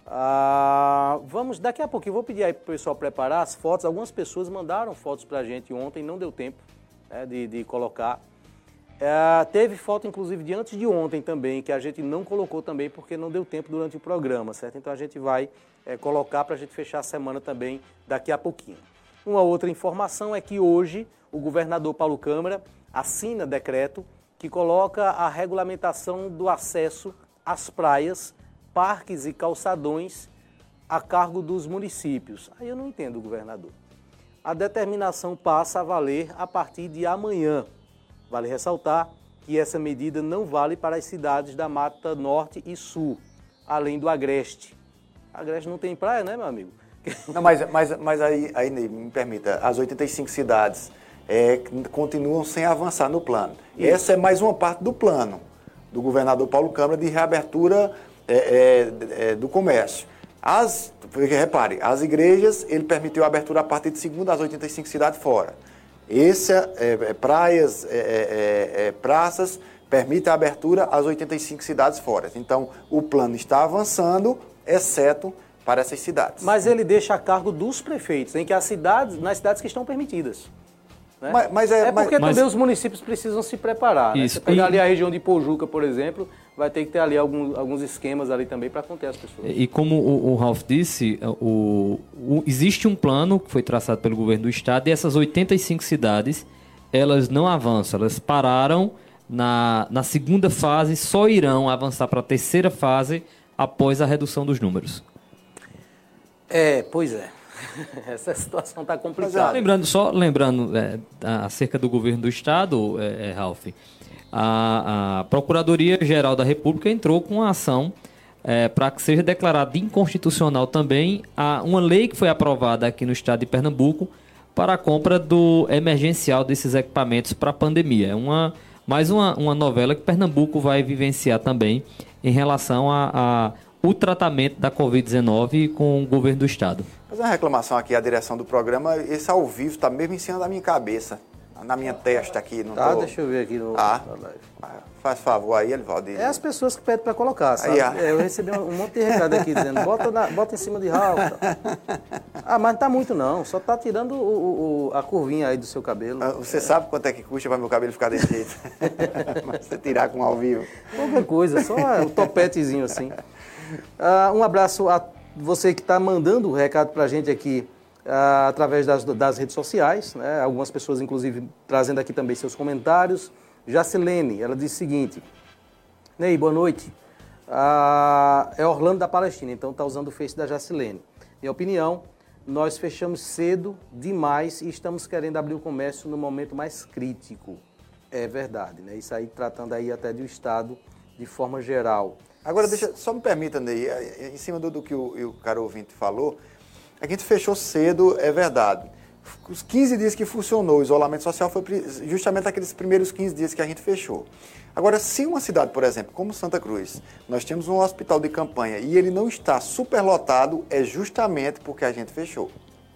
Daqui a pouquinho, vou pedir aí para o pessoal preparar as fotos. Algumas pessoas mandaram fotos para a gente ontem, não deu tempo de colocar. Teve foto, inclusive, de antes de ontem também, que a gente não colocou também porque não deu tempo durante o programa, certo? Então a gente vai colocar para a gente fechar a semana também daqui a pouquinho. Uma outra informação é que hoje o governador Paulo Câmara assina decreto que coloca a regulamentação do acesso às praias, parques e calçadões a cargo dos municípios. Aí eu não entendo, governador. A determinação passa a valer a partir de amanhã. Vale ressaltar que essa medida não vale para as cidades da Mata Norte e Sul, além do Agreste. Agreste não tem praia, né, meu amigo? Não, mas aí me permita, as 85 cidades continuam sem avançar no plano. Isso. Essa é mais uma parte do plano do governador Paulo Câmara de reabertura do comércio. Repare, as igrejas, ele permitiu a abertura a partir de segunda às 85 cidades fora. Praias, praças, permite a abertura às 85 cidades fora. Então, o plano está avançando, exceto para essas cidades. Mas ele deixa a cargo dos prefeitos, nas cidades que estão permitidas. Né? Mas porque também os municípios precisam se preparar. Né? Você pegar ali a região de Pojuca, por exemplo, vai ter que ter ali alguns esquemas ali também para conter as pessoas. E como o Ralf disse, existe um plano que foi traçado pelo governo do estado e essas 85 cidades, elas não avançam, elas pararam na segunda fase, só irão avançar para a terceira fase após a redução dos números. Pois é. Essa situação está complicada. Lembrando acerca do governo do estado, Ralf, a Procuradoria-Geral da República entrou com uma ação para que seja declarada inconstitucional também uma lei que foi aprovada aqui no estado de Pernambuco para a compra do emergencial desses equipamentos para a pandemia. É mais uma novela que Pernambuco vai vivenciar também em relação o tratamento da Covid-19 com o governo do estado. Fazer uma reclamação aqui à direção do programa, esse ao vivo está mesmo em cima da minha cabeça, na minha testa aqui. Deixa eu ver aqui no... Faz favor aí, Elivaldo. É as pessoas que pedem para colocar, sabe? Eu recebi um monte de recado aqui dizendo, bota em cima de Ralf. Mas não tá muito não, só tá tirando a curvinha aí do seu cabelo. Você sabe quanto é que custa para meu cabelo ficar desse jeito? Mas você tirar com ao vivo. Qualquer coisa, só um topetezinho assim. Um abraço a você que está mandando o recado para a gente aqui através das redes sociais, né? Algumas pessoas, inclusive, trazendo aqui também seus comentários. Jacilene, ela diz o seguinte: Ney, boa noite. É Orlando da Palestina, então está usando o Face da Jacilene. Minha opinião, nós fechamos cedo demais e estamos querendo abrir o comércio no momento mais crítico. É verdade, né? Isso aí tratando aí até do Estado de forma geral. Agora, só me permita, Ney, em cima do que o caro ouvinte falou, a gente fechou cedo, é verdade. Os 15 dias que funcionou o isolamento social foi justamente aqueles primeiros 15 dias que a gente fechou. Agora, se uma cidade, por exemplo, como Santa Cruz, nós temos um hospital de campanha e ele não está superlotado, é justamente porque a gente fechou.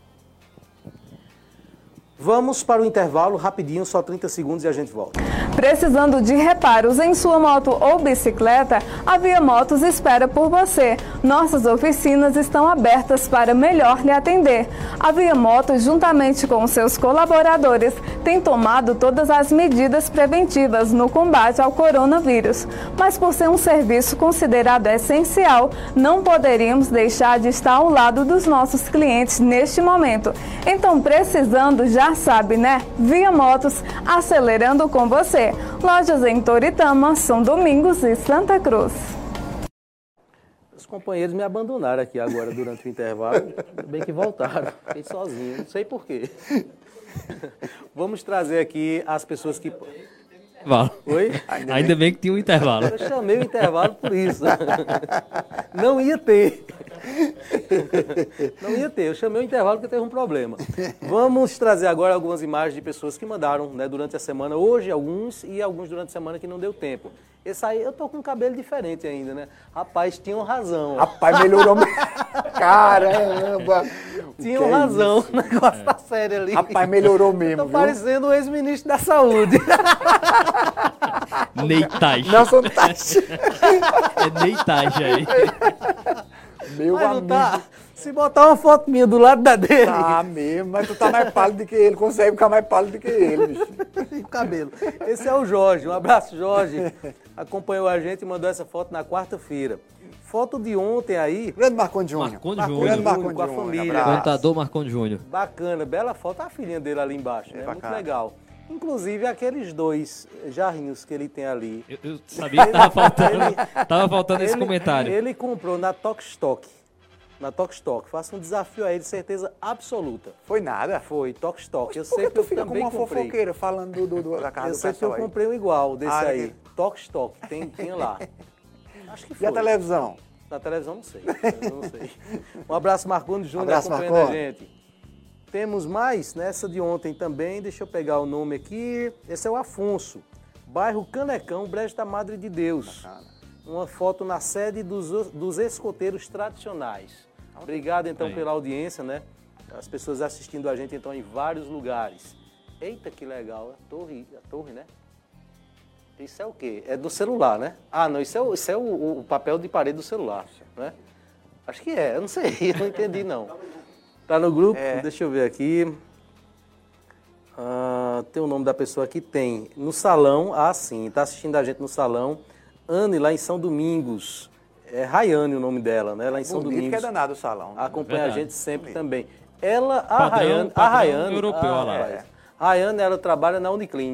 Vamos para o intervalo, rapidinho, só 30 segundos e a gente volta. Precisando de reparos em sua moto ou bicicleta? A Via Motos espera por você. Nossas oficinas estão abertas para melhor lhe atender. A Via Motos, juntamente com seus colaboradores, tem tomado todas as medidas preventivas no combate ao coronavírus. Mas por ser um serviço considerado essencial, não poderíamos deixar de estar ao lado dos nossos clientes neste momento. Então, precisando, já sabe, né? Via Motos, acelerando com você. Lojas em Toritama, São Domingos e Santa Cruz. Os companheiros me abandonaram aqui agora durante o intervalo. Ainda bem que voltaram. Fiquei sozinho, não sei porquê. Vamos trazer aqui as pessoas que... Oi? Ainda bem que tinha um intervalo. Eu chamei o intervalo por isso. Não ia ter. Não ia ter. Eu chamei o intervalo porque teve um problema. Vamos trazer agora algumas imagens de pessoas que mandaram, né, durante a semana. Hoje alguns e alguns durante a semana que não deu tempo. Esse aí, eu tô com um cabelo diferente ainda, né? Rapaz, tinham razão. Rapaz, melhorou. Caramba! Tinham razão. O negócio tá sério ali. Rapaz, melhorou mesmo. Tô parecendo o ex-ministro da Saúde. Ney Taja. Nelson Taja. É Ney Taja aí. Meu amigo. Tá. Se botar uma foto minha do lado da dele... Tá mesmo, mas tu tá mais pálido que ele. Consegue ficar mais pálido que ele, bicho. E o cabelo. Esse é o Jorge. Um abraço, Jorge. Acompanhou a gente e mandou essa foto na quarta-feira. Foto de ontem aí... Grande Marcondes Júnior. Grande Marcondes com a família. Contador Marcondes Júnior. Bacana, bela foto. A filhinha dele ali embaixo, né? Muito legal. Inclusive aqueles dois jarrinhos que ele tem ali. Eu sabia que tava faltando esse comentário. Ele comprou na Tokstok. Na Tokstok. Faça um desafio a ele, certeza absoluta. Foi nada? Foi, Tokstok. Eu sei sei que eu fica também como uma comprei. Fofoqueira falando da casa eu do sei que eu comprei um igual desse aí. Tokstok, tinha lá. Acho que foi. E a televisão? Na televisão não sei. Não sei. Um abraço, Marcondes Júnior, acompanhando a gente. Temos mais nessa de ontem também. Deixa eu pegar o nome aqui. Esse é o Afonso. Bairro Canecão, Brejo da Madre de Deus. Bacana. Uma foto na sede dos escoteiros tradicionais. Obrigado, então, pela audiência, né? As pessoas assistindo a gente, então, em vários lugares. Eita, que legal. A torre, né? Isso é o quê? É do celular, né? Ah, não, isso é o papel de parede do celular, né? Acho que é, eu não sei, eu não entendi, não. Tá no grupo? Deixa eu ver aqui. Tem o nome da pessoa aqui? Tem. No salão, sim, está assistindo a gente no salão. Anne, lá em São Domingos. É Rayane o nome dela, né? Lá em São Domingos. Que é danado o salão. Né? Acompanha a gente sempre também. Rayane europeu, A Rayane, ela trabalha na Uniclin.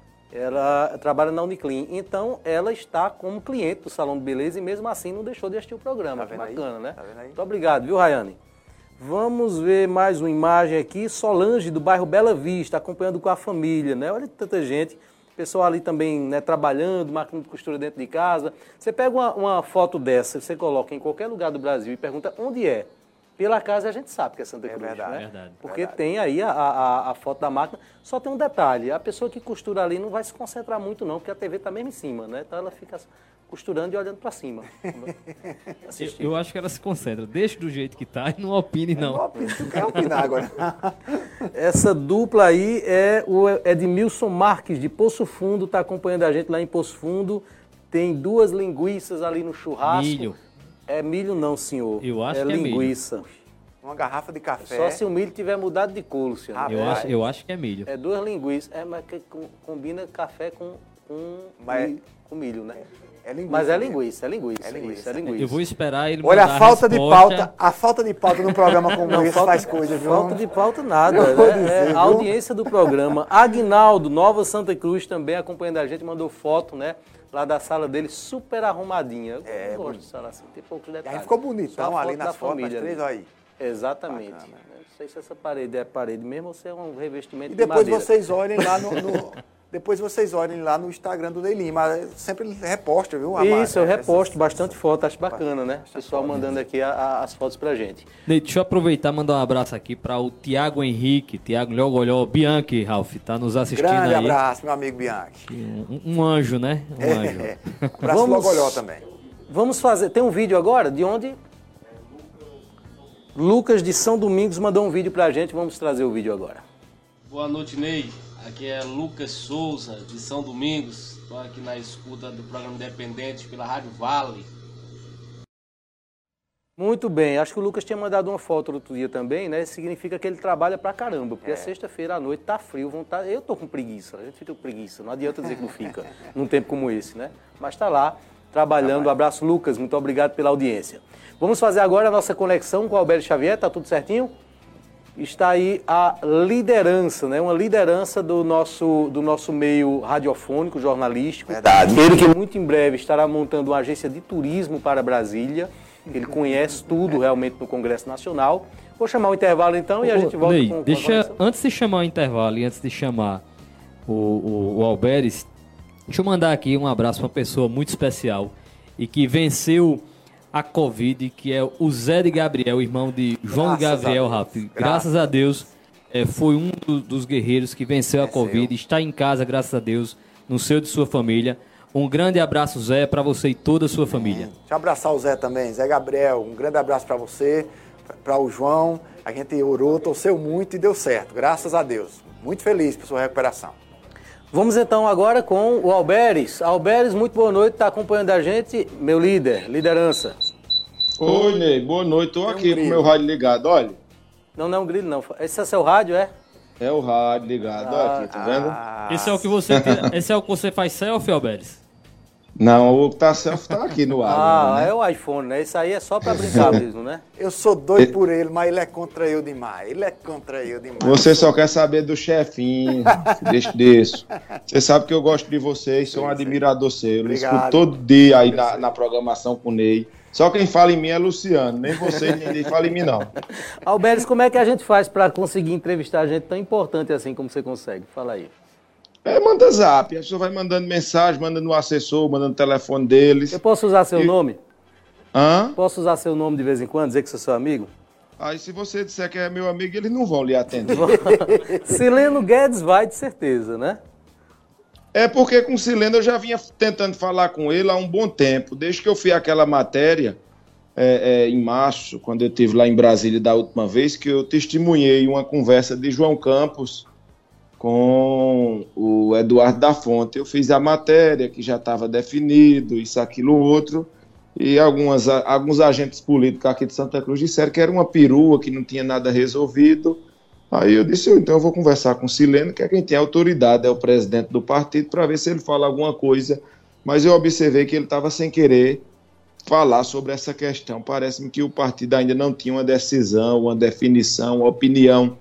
Então, ela está como cliente do Salão de Beleza e mesmo assim não deixou de assistir o programa. Tá bacana, né? Tá vendo aí? Muito obrigado, viu, Rayane? Vamos ver mais uma imagem aqui. Solange, do bairro Bela Vista, acompanhando com a família, né? Olha tanta gente. Pessoal ali também, né, trabalhando, máquina de costura dentro de casa. Você pega uma foto dessa, você coloca em qualquer lugar do Brasil e pergunta onde é. Pela casa a gente sabe que é Santa Cruz, verdade, né? Verdade. Porque tem aí a foto da máquina. Só tem um detalhe, a pessoa que costura ali não vai se concentrar muito não, porque a TV está mesmo em cima, né? Então ela fica costurando e olhando para cima. Eu acho que ela se concentra. Deixa do jeito que tá e não opine, não. Não opine, tu quer opinar agora. Essa dupla aí é o Edmilson Marques, de Poço Fundo, está acompanhando a gente lá em Poço Fundo. Tem 2 linguiças ali no churrasco. Milho. É milho não, senhor. Eu acho que é linguiça. Uma garrafa de café. Só se o milho tiver mudado de cor, Luciano. Eu acho que é milho. É 2 linguiças. Mas que combina café com milho, né? É linguiça. Mas é linguiça. Eu vou esperar ele Olha, mandar a falta de resposta. pauta. A falta de pauta num programa como esse faz coisa, viu? Falta de pauta nada. Né? A audiência do programa. Aguinaldo, Nova Santa Cruz, também acompanhando a gente, mandou foto, né? Lá da sala dele, super arrumadinha. Eu gosto de sala assim, tem poucos detalhes. Aí ficou bonitão ali nas fotos, família, nas 3 aí. Exatamente. Bacana. Não sei se essa parede é parede mesmo ou se é um revestimento e depois de madeira. Vocês olhem lá depois vocês olhem lá no Instagram do Ney Lima. Sempre reposta, viu? Isso, eu reposto bastante foto, acho bacana, né? O pessoal mandando aqui as fotos pra gente. Deixa eu aproveitar e mandar um abraço aqui para o Tiago Henrique, Tiago Lhogolhó Bianchi, Ralf, tá nos assistindo aí. Grande abraço, meu amigo Bianchi. Um anjo, né? Um anjo. Abraço Lhogolhó também. Vamos fazer, tem um vídeo agora, de onde? Lucas de São Domingos mandou um vídeo pra gente, vamos trazer o vídeo agora. Boa noite, Ney. Aqui é Lucas Souza, de São Domingos. Estou aqui na escuta do programa Independente pela Rádio Vale. Muito bem, acho que o Lucas tinha mandado uma foto outro dia também, né? Isso significa que ele trabalha pra caramba, porque sexta-feira à noite tá frio, eu tô com preguiça, a gente fica com preguiça, não adianta dizer que não fica num tempo como esse, né? Mas tá lá, trabalhando. Um abraço, Lucas, muito obrigado pela audiência. Vamos fazer agora a nossa conexão com o Alberto Xavier, tá tudo certinho? Está aí a liderança, né? Uma liderança do nosso meio radiofônico, jornalístico. Verdade. Ele que muito em breve estará montando uma agência de turismo para Brasília. Ele conhece tudo realmente no Congresso Nacional. Vou chamar o intervalo então e a gente volta Ney, com antes de chamar o intervalo e antes de chamar o Alberes, deixa eu mandar aqui um abraço para uma pessoa muito especial e que venceu a Covid, que é o Zé de Gabriel, irmão de João de Gabriel, Rafa. Graças a Deus, foi um dos guerreiros que venceu a Covid, está em casa, graças a Deus, no seio de sua família. Um grande abraço, Zé, para você e toda a sua família. Deixa eu abraçar o Zé também, Zé Gabriel, um grande abraço para você, para o João. A gente orou, torceu muito e deu certo, graças a Deus. Muito feliz por sua recuperação. Vamos então agora com o Alberes. Alberes, muito boa noite, está acompanhando a gente, meu líder, liderança. Oi, Ney, boa noite, estou aqui com o meu rádio ligado, olha. Não é um grilo não, esse é seu rádio, é? É o rádio ligado, olha aqui, tá vendo? Esse é o que você faz selfie, Alberes? Não, o que tá selfie tá aqui no ar. Né? É o iPhone, né? Isso aí é só para brincar mesmo, né? Eu sou doido por ele, mas ele é contra eu demais. Você só quer saber do chefinho, deixa disso. Você sabe que eu gosto de vocês, sou um admirador seu. Eu escuto todo dia aí na programação com o Ney. Só quem fala em mim é Luciano, nem você, nem fala em mim não. Alberes, como é que a gente faz para conseguir entrevistar gente tão importante assim como você consegue? Fala aí. Manda zap, a pessoa vai mandando mensagem, mandando no assessor, mandando o telefone deles. Eu posso usar seu nome? Hã? Posso usar seu nome de vez em quando, dizer que sou seu amigo? Aí se você disser que é meu amigo, eles não vão lhe atender. Sileno Guedes vai, de certeza, né? É porque com o Sileno eu já vinha tentando falar com ele há um bom tempo, desde que eu fiz aquela matéria em março, quando eu estive lá em Brasília da última vez, que eu testemunhei uma conversa de João Campos com o Eduardo da Fonte. Eu fiz a matéria, que já estava definido, isso, aquilo, outro, e alguns agentes políticos aqui de Santa Cruz disseram que era uma perua, que não tinha nada resolvido, Aí eu disse, então eu vou conversar com o Sileno, que é quem tem autoridade, é o presidente do partido, para ver se ele fala alguma coisa. Mas eu observei que ele estava sem querer falar sobre essa questão. Parece-me que o partido ainda não tinha uma decisão, uma definição, uma opinião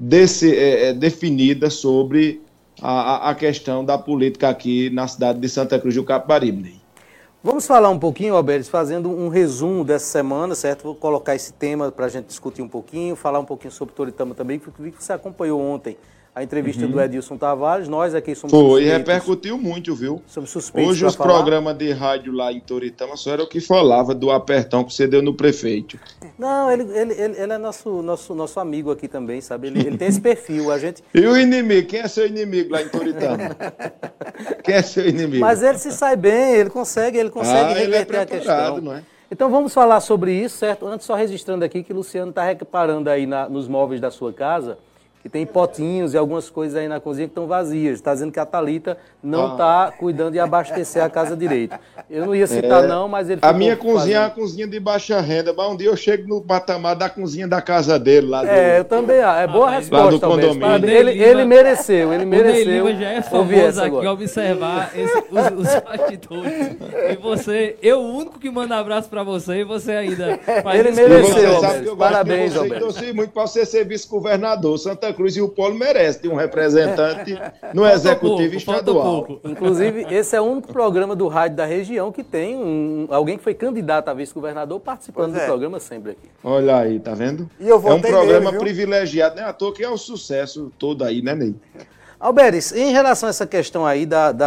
definida sobre a questão da política aqui na cidade de Santa Cruz do Capibaribe. Vamos falar um pouquinho, Alberes, fazendo um resumo dessa semana, certo? Vou colocar esse tema para a gente discutir um pouquinho, falar um pouquinho sobre Toritama também, porque vi que você acompanhou ontem a entrevista do Edilson Tavares. Nós aqui somos suspeitos. Foi, repercutiu muito, viu? Somos suspeitos. Hoje os programas de rádio lá em Toritama só era o que falava do apertão que você deu no prefeito. Não, ele é nosso amigo aqui também, sabe? Ele tem esse perfil. A gente... E o inimigo? Quem é seu inimigo lá em Toritama? Quem é seu inimigo? Mas ele se sai bem, ele consegue reverter a questão. Não é? Então vamos falar sobre isso, certo? Antes, só registrando aqui que o Luciano está reparando aí nos móveis da sua casa, que tem potinhos e algumas coisas aí na cozinha que estão vazias. Está dizendo que a Thalita não está cuidando de abastecer a casa direito. Eu não ia citar não, mas ele a minha cozinha é uma cozinha de baixa renda, mas um dia eu chego no patamar da cozinha da casa dele lá. Eu também. É boa resposta, lá do condomínio. Ele mereceu. Ele mereceu. O Ney Lima já é famoso aqui observar os bastidores. E eu o único que manda abraço para você e você ainda faz ele mereceu. Parabéns, Alberto. Eu torci muito para você ser vice-governador. Santa Cruz e o Polo merece de um representante no Executivo Estadual. Inclusive, esse é o único programa do rádio da região que tem alguém que foi candidato a vice-governador participando do programa sempre aqui. Olha aí, tá vendo? E eu é um programa privilegiado, né? À toa que é o sucesso todo aí, né, Ney? Alberes, em relação a essa questão aí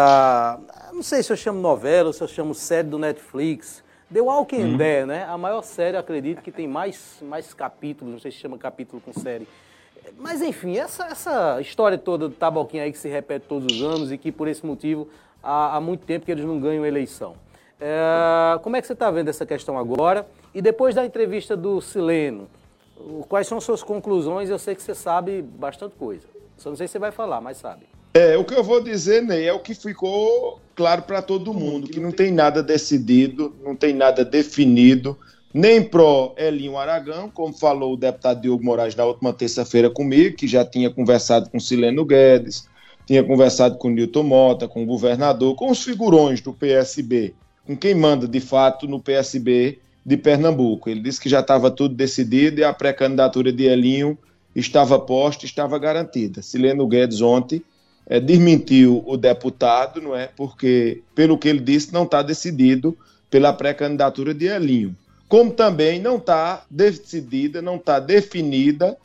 não sei se eu chamo novela ou se eu chamo série do Netflix, The Walking Dead, né? A maior série, acredito, que tem mais capítulos, não sei se chama capítulo com série. Mas, enfim, essa história toda do Taboquinha aí que se repete todos os anos e que, por esse motivo, há muito tempo que eles não ganham eleição. Como é que você está vendo essa questão agora? E depois da entrevista do Sileno, quais são suas conclusões? Eu sei que você sabe bastante coisa. Só não sei se você vai falar, mas sabe. O que eu vou dizer, Ney, é o que ficou claro para todo mundo, que não tem nada decidido, não tem nada definido, nem pró Elinho Aragão, como falou o deputado Diogo Moraes na última terça-feira comigo, que já tinha conversado com Sileno Guedes, tinha conversado com Nilton Mota, com o governador, com os figurões do PSB, com quem manda de fato no PSB de Pernambuco. Ele disse que já estava tudo decidido e a pré-candidatura de Elinho estava posta, estava garantida. Sileno Guedes ontem desmentiu o deputado, não é? Porque, pelo que ele disse, não está decidido pela pré-candidatura de Elinho. Como também não está decidida, não está definida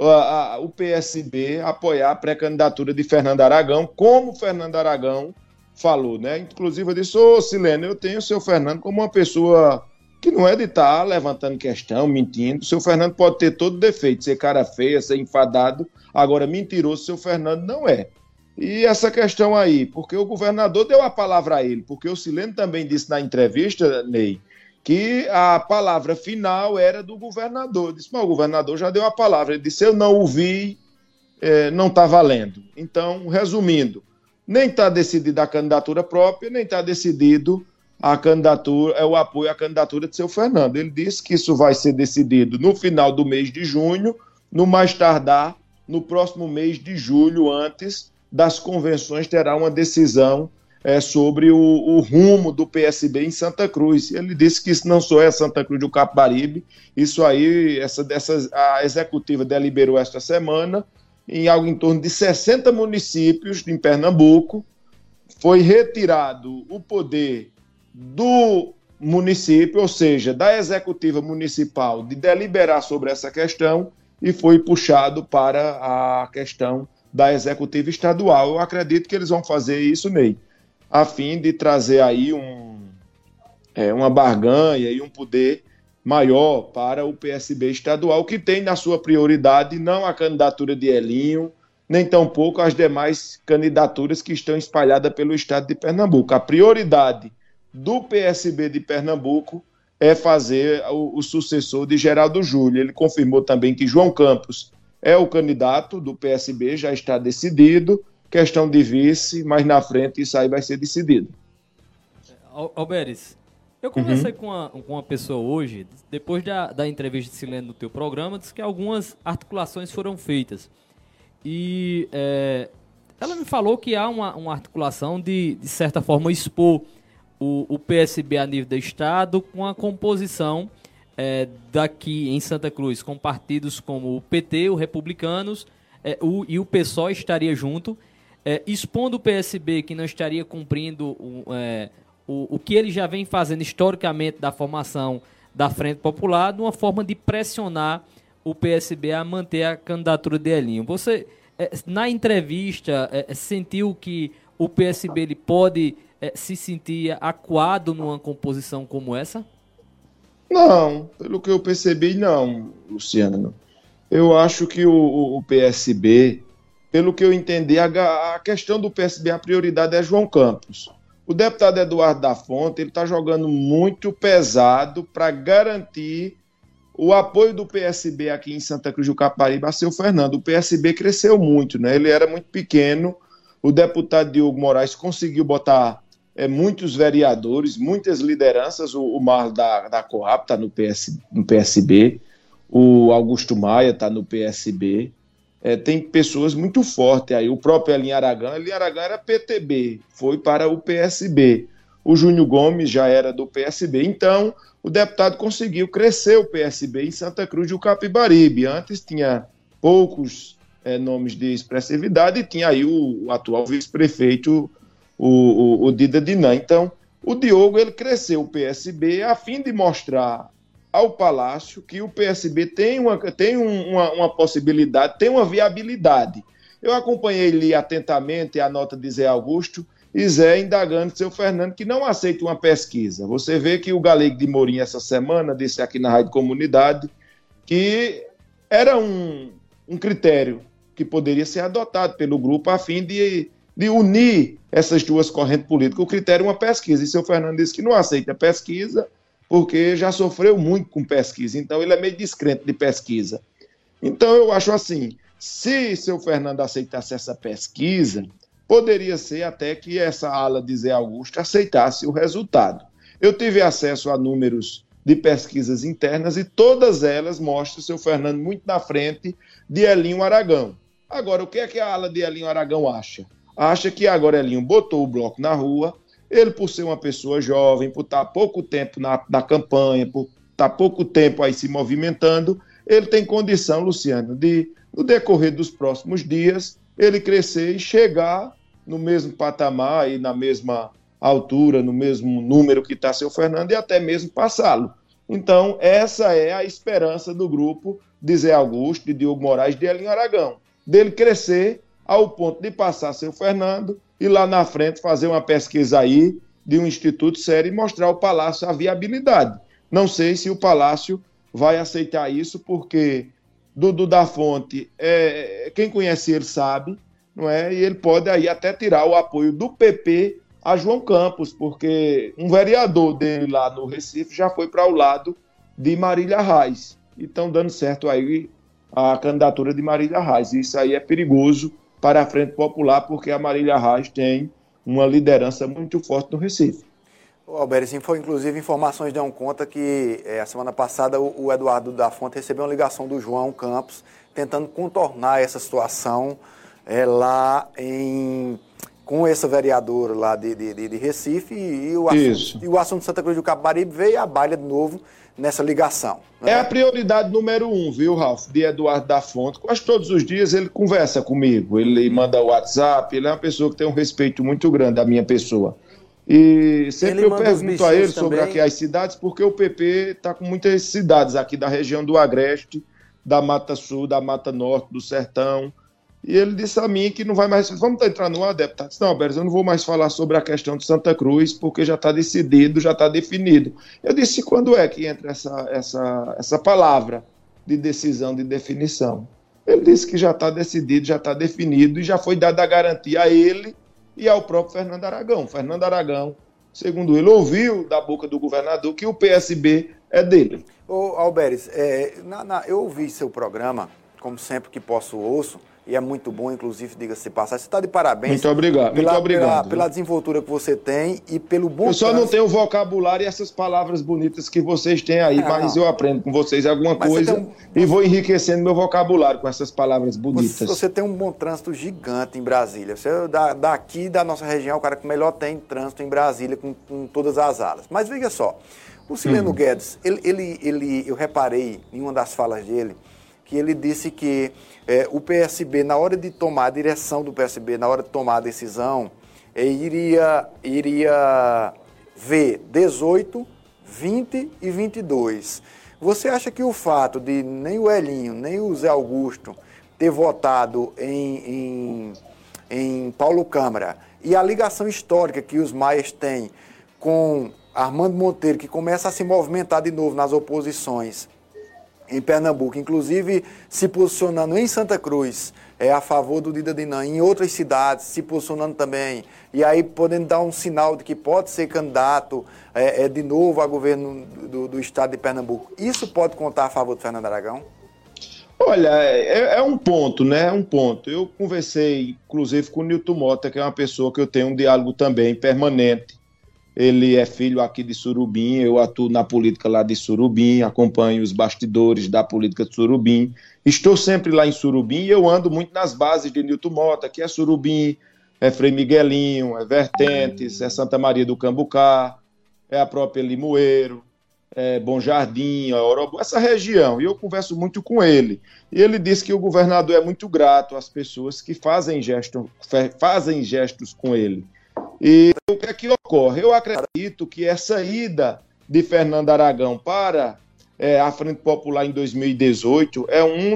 o PSB apoiar a pré-candidatura de Fernando Aragão, como Fernando Aragão falou, né? Inclusive eu disse, Sileno, eu tenho o seu Fernando como uma pessoa que não é de estar levantando questão, mentindo. O seu Fernando pode ter todo defeito, ser cara feia, ser enfadado, agora mentiroso, o seu Fernando não é. E essa questão aí, porque o governador deu a palavra a ele, porque o Sileno também disse na entrevista, Ney, que a palavra final era do governador. Ele disse, mas o governador já deu a palavra. Ele disse, eu não ouvi, não está valendo. Então, resumindo, nem está decidida a candidatura própria, nem está decidido a candidatura, o apoio à candidatura de seu Fernando. Ele disse que isso vai ser decidido no final do mês de junho, no mais tardar, no próximo mês de julho, antes das convenções, terá uma decisão sobre o rumo do PSB em Santa Cruz. Ele disse que isso não só é Santa Cruz do Capibaribe, isso aí, a executiva deliberou esta semana, em algo em torno de 60 municípios em Pernambuco, foi retirado o poder do município, ou seja, da executiva municipal, de deliberar sobre essa questão, e foi puxado para a questão da executiva estadual. Eu acredito que eles vão fazer isso, Ney, a fim de trazer aí uma barganha e um poder maior para o PSB estadual, que tem na sua prioridade não a candidatura de Elinho, nem tampouco as demais candidaturas que estão espalhadas pelo estado de Pernambuco. A prioridade do PSB de Pernambuco é fazer o sucessor de Geraldo Júlio. Ele confirmou também que João Campos é o candidato do PSB, já está decidido, questão de vice, mas na frente isso aí vai ser decidido. Alberes, eu conversei com uma pessoa hoje, depois da entrevista de Sileno no teu programa, disse que algumas articulações foram feitas. e ela me falou que há uma articulação de certa forma, expor o PSB a nível do Estado com a composição daqui em Santa Cruz, com partidos como o PT, o Republicanos e o PSOL estaria junto, expondo o PSB que não estaria cumprindo o que ele já vem fazendo historicamente da formação da Frente Popular, de uma forma de pressionar o PSB a manter a candidatura de Elinho. Você, na entrevista, sentiu que o PSB ele pode se sentir acuado numa composição como essa? Não, pelo que eu percebi, não, Luciano. Eu acho que o PSB, pelo que eu entendi, a questão do PSB, a prioridade é João Campos. O deputado Eduardo da Fonte, ele está jogando muito pesado para garantir o apoio do PSB aqui em Santa Cruz do Capibaribe a seu Fernando. O PSB cresceu muito, né? Ele era muito pequeno. O deputado Diogo Moraes conseguiu botar muitos vereadores, muitas lideranças. O Marlon da Coab está no PSB. O Augusto Maia está no PSB. Tem pessoas muito fortes aí. O próprio Elinho Aragão era PTB, foi para o PSB. O Júnior Gomes já era do PSB. Então, o deputado conseguiu crescer o PSB em Santa Cruz do Capibaribe. Antes tinha poucos nomes de expressividade e tinha aí o atual vice-prefeito, o Dida Dinan. Então, o Diogo ele cresceu o PSB a fim de mostrar ao Palácio que o PSB tem uma possibilidade, tem uma viabilidade. Eu acompanhei atentamente a nota de Zé Augusto e Zé indagando seu Fernando que não aceita uma pesquisa. Você vê que o Galego de Morim essa semana disse aqui na Rádio Comunidade que era um critério que poderia ser adotado pelo grupo a fim de unir essas duas correntes políticas. O critério é uma pesquisa, e seu Fernando disse que não aceita pesquisa porque já sofreu muito com pesquisa, então ele é meio descrente de pesquisa. Então eu acho assim, se seu Fernando aceitasse essa pesquisa, poderia ser até que essa ala de Zé Augusto aceitasse o resultado. Eu tive acesso a números de pesquisas internas e todas elas mostram o seu Fernando muito na frente de Elinho Aragão. Agora, o que é que a ala de Elinho Aragão acha? Acha que agora Elinho botou o bloco na rua. Ele, por ser uma pessoa jovem, por estar pouco tempo na campanha, por estar pouco tempo aí se movimentando, ele tem condição, Luciano, de, no decorrer dos próximos dias, ele crescer e chegar no mesmo patamar e na mesma altura, no mesmo número que está seu Fernando e até mesmo passá-lo. Então, essa é a esperança do grupo de Zé Augusto, de Diogo Moraes, de Elinho Aragão, dele crescer ao ponto de passar seu Fernando e lá na frente fazer uma pesquisa aí de um instituto sério e mostrar ao Palácio a viabilidade. Não sei se o Palácio vai aceitar isso, porque Dudu da Fonte, quem conhece ele sabe, não é? E ele pode aí até tirar o apoio do PP a João Campos, porque um vereador dele lá no Recife já foi para o lado de Marília Reis. E estão dando certo aí a candidatura de Marília Reis. Isso aí é perigoso para a Frente Popular, porque a Marília Reis tem uma liderança muito forte no Recife. Alberto, sim, foi inclusive informações dão conta que a semana passada o Eduardo da Fonte recebeu uma ligação do João Campos tentando contornar essa situação lá com esse vereador lá de Recife e o assunto de Santa Cruz do Capibaribe veio à baila de novo nessa ligação. Né? É a prioridade número 1, viu, Ralf, de Eduardo da Fonte. Quase todos os dias ele conversa comigo, ele manda WhatsApp, ele é uma pessoa que tem um respeito muito grande à minha pessoa. E sempre eu pergunto a ele sobre aqui as cidades, porque o PP está com muitas cidades aqui da região do Agreste, da Mata Sul, da Mata Norte, do Sertão. E ele disse a mim que não vai mais... Vamos entrar no ar, deputado? Não, Alberto, eu não vou mais falar sobre a questão de Santa Cruz, porque já está decidido, já está definido. Eu disse, quando é que entra essa palavra de decisão, de definição? Ele disse que já está decidido, já está definido e já foi dada a garantia a ele e ao próprio Fernando Aragão. Fernando Aragão, segundo ele, ouviu da boca do governador que o PSB é dele. Ô, Alberes, eu ouvi seu programa, como sempre que posso ouço, e é muito bom, inclusive, diga-se de passagem. Você está de parabéns. Muito obrigado, muito obrigado. Pela desenvoltura que você tem e pelo bom... Eu só não tenho o vocabulário e essas palavras bonitas que vocês têm aí, mas eu aprendo com vocês alguma coisa e vou enriquecendo meu vocabulário com essas palavras bonitas. Você tem um bom trânsito gigante em Brasília. Você, daqui da nossa região, é o cara que melhor tem trânsito em Brasília com todas as alas. Mas veja só, o Sileno Guedes, eu reparei em uma das falas dele, que ele disse que o PSB, na hora de tomar a direção do PSB, na hora de tomar a decisão, iria ver 18, 20 e 22. Você acha que o fato de nem o Elinho, nem o Zé Augusto ter votado em Paulo Câmara e a ligação histórica que os Maias têm com Armando Monteiro, que começa a se movimentar de novo nas oposições em Pernambuco, inclusive se posicionando em Santa Cruz a favor do Dida Dinan, em outras cidades se posicionando também, e aí podendo dar um sinal de que pode ser candidato de novo a governo do estado de Pernambuco. Isso pode contar a favor do Fernando Aragão? Olha, é um ponto, né? É um ponto. Eu conversei, inclusive, com o Nilton Mota, que é uma pessoa que eu tenho um diálogo também permanente. Ele é filho aqui de Surubim, eu atuo na política lá de Surubim, acompanho os bastidores da política de Surubim. Estou sempre lá em Surubim e eu ando muito nas bases de Nilton Mota, que é Surubim, é Frei Miguelinho, é Vertentes, é Santa Maria do Cambucá, é a própria Limoeiro, é Bom Jardim, é Orobu, essa região. E eu converso muito com ele. E ele disse que o governador é muito grato às pessoas que fazem gestos com ele. E o que é que ocorre? Eu acredito que essa ida de Fernando Aragão para a Frente Popular em 2018 é um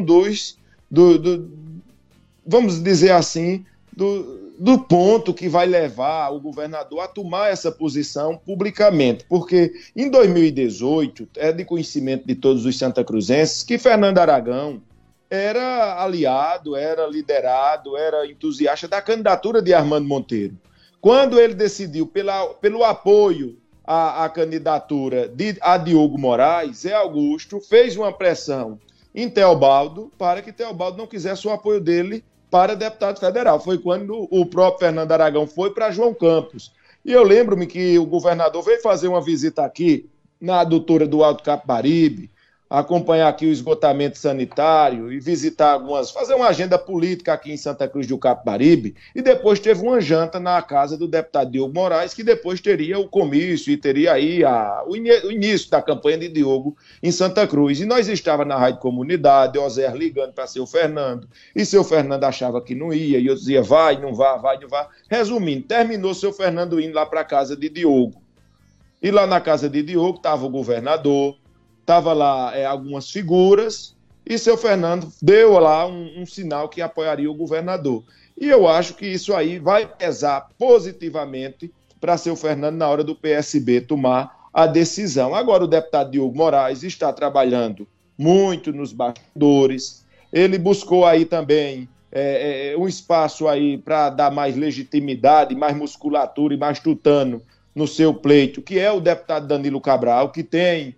vamos dizer assim, do ponto que vai levar o governador a tomar essa posição publicamente. Porque em 2018, é de conhecimento de todos os santacruzenses que Fernando Aragão era aliado, era liderado, era entusiasta da candidatura de Armando Monteiro. Quando ele decidiu pelo apoio à candidatura a Diogo Moraes, Zé Augusto fez uma pressão em Teobaldo para que Teobaldo não quisesse o apoio dele para deputado federal. Foi quando o próprio Fernando Aragão foi para João Campos. E eu lembro-me que o governador veio fazer uma visita aqui na adutora do Alto Capibaribe, acompanhar aqui o esgotamento sanitário e visitar fazer uma agenda política aqui em Santa Cruz do Capibaribe, e depois teve uma janta na casa do deputado Diogo Moraes, que depois teria o comício e teria aí o início da campanha de Diogo em Santa Cruz. E nós estávamos na Rádio Comunidade, Oséias ligando para seu Fernando, e seu Fernando achava que não ia, e eu dizia, vai, não vá, vai, não vá. Resumindo, terminou seu Fernando indo lá para a casa de Diogo. E lá na casa de Diogo estava o governador, estava lá algumas figuras, e seu Fernando deu lá um sinal que apoiaria o governador. E eu acho que isso aí vai pesar positivamente para seu Fernando na hora do PSB tomar a decisão. Agora o deputado Diogo Moraes está trabalhando muito nos bastidores, ele buscou aí também um espaço aí para dar mais legitimidade, mais musculatura e mais tutano no seu pleito, que é o deputado Danilo Cabral, que tem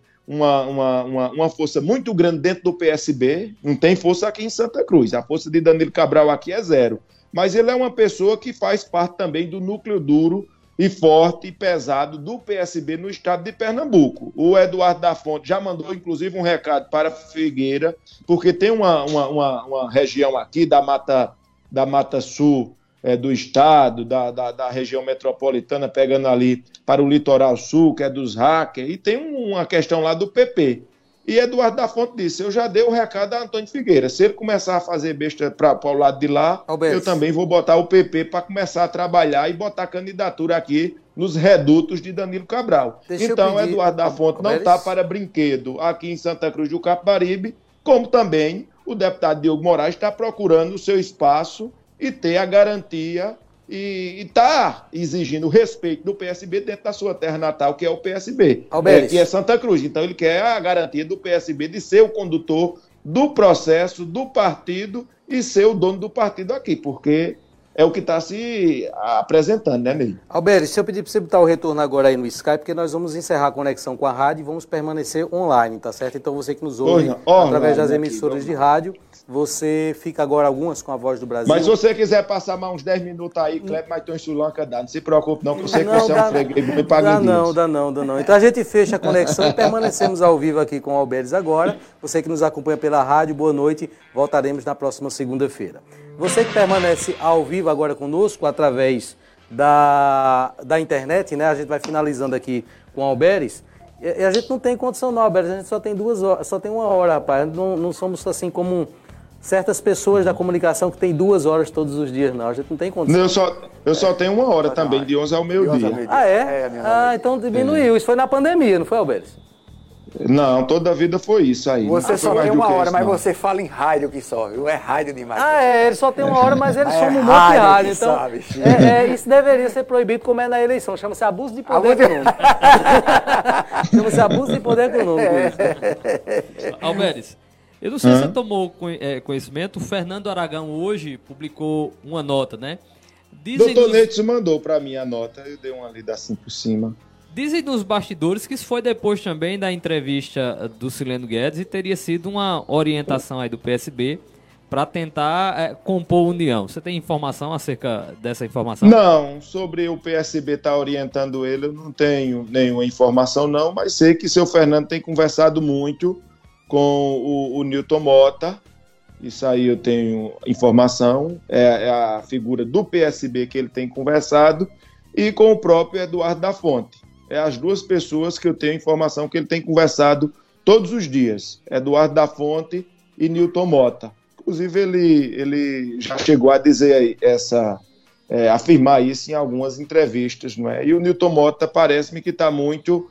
uma força muito grande dentro do PSB, não tem força aqui em Santa Cruz, a força de Danilo Cabral aqui é zero, mas ele é uma pessoa que faz parte também do núcleo duro e forte e pesado do PSB no estado de Pernambuco. O Eduardo da Fonte já mandou, inclusive, um recado para Figueira, porque tem uma região aqui da Mata Sul do estado, da região metropolitana, pegando ali para o litoral sul, que é dos hackers, e tem uma questão lá do PP. E Eduardo da Fonte disse, eu já dei o recado a Antônio Figueira, se ele começar a fazer besta para o lado de lá, eu também vou botar o PP para começar a trabalhar e botar candidatura aqui nos redutos de Danilo Cabral. Então, Eduardo da Fonte não está para brinquedo aqui em Santa Cruz do Capibaribe, como também o deputado Diogo Moraes está procurando o seu espaço e ter a garantia e está exigindo o respeito do PSB dentro da sua terra natal, que é o PSB, que é Santa Cruz. Então ele quer a garantia do PSB de ser o condutor do processo, do partido e ser o dono do partido aqui, porque é o que está se apresentando, né, Ney? Alberes, se eu pedir para você botar o retorno agora aí no Skype, porque nós vamos encerrar a conexão com a rádio e vamos permanecer online, tá certo? Então você que nos ouve através das emissoras de rádio, você fica agora algumas com a Voz do Brasil. Mas se você quiser passar mais uns 10 minutos aí, Cleber, mas tô em Sulanca, dá. Não se preocupe não, que você é um freguês muito pagadinho. Dá não. Então a gente fecha a conexão e permanecemos ao vivo aqui com o Alberes agora. Você que nos acompanha pela rádio, boa noite. Voltaremos na próxima segunda-feira. Você que permanece ao vivo agora conosco através da internet, né? A gente vai finalizando aqui com o Alberes. E a gente não tem condição não, Alberes. A gente só tem 2 horas, só tem 1 hora, rapaz. Não somos assim como certas pessoas da comunicação que tem 2 horas todos os dias, não. A gente não tem condição. Eu só tenho 1 hora também, de 11 ao meio-dia. Ah, é? Então diminuiu. Isso foi na pandemia, não foi, Alberes? Não, toda a vida foi isso aí. Você só tem 1 hora, mas você fala em rádio que só, viu? É rádio demais. Ele só tem 1 hora, mas ele soma um monte de rádio. Então, isso deveria ser proibido como é na eleição. Chama-se abuso de poder econômico. Chama-se abuso de poder econômico. Alberes, eu não sei se você tomou conhecimento, o Fernando Aragão hoje publicou uma nota, né? Doutor Neidson mandou para mim a nota, eu dei uma lida assim por cima. Dizem nos bastidores que isso foi depois também da entrevista do Sileno Guedes e teria sido uma orientação aí do PSB para tentar compor a união. Você tem informação acerca dessa informação? Não, sobre o PSB estar orientando ele, eu não tenho nenhuma informação não, mas sei que o seu Fernando tem conversado muito com o Newton Mota, isso aí eu tenho informação, é a figura do PSB que ele tem conversado, e com o próprio Eduardo da Fonte. É as 2 pessoas que eu tenho informação que ele tem conversado todos os dias, Eduardo da Fonte e Newton Mota. Inclusive, ele já chegou a dizer afirmar isso em algumas entrevistas, não é? E o Newton Mota parece-me que está muito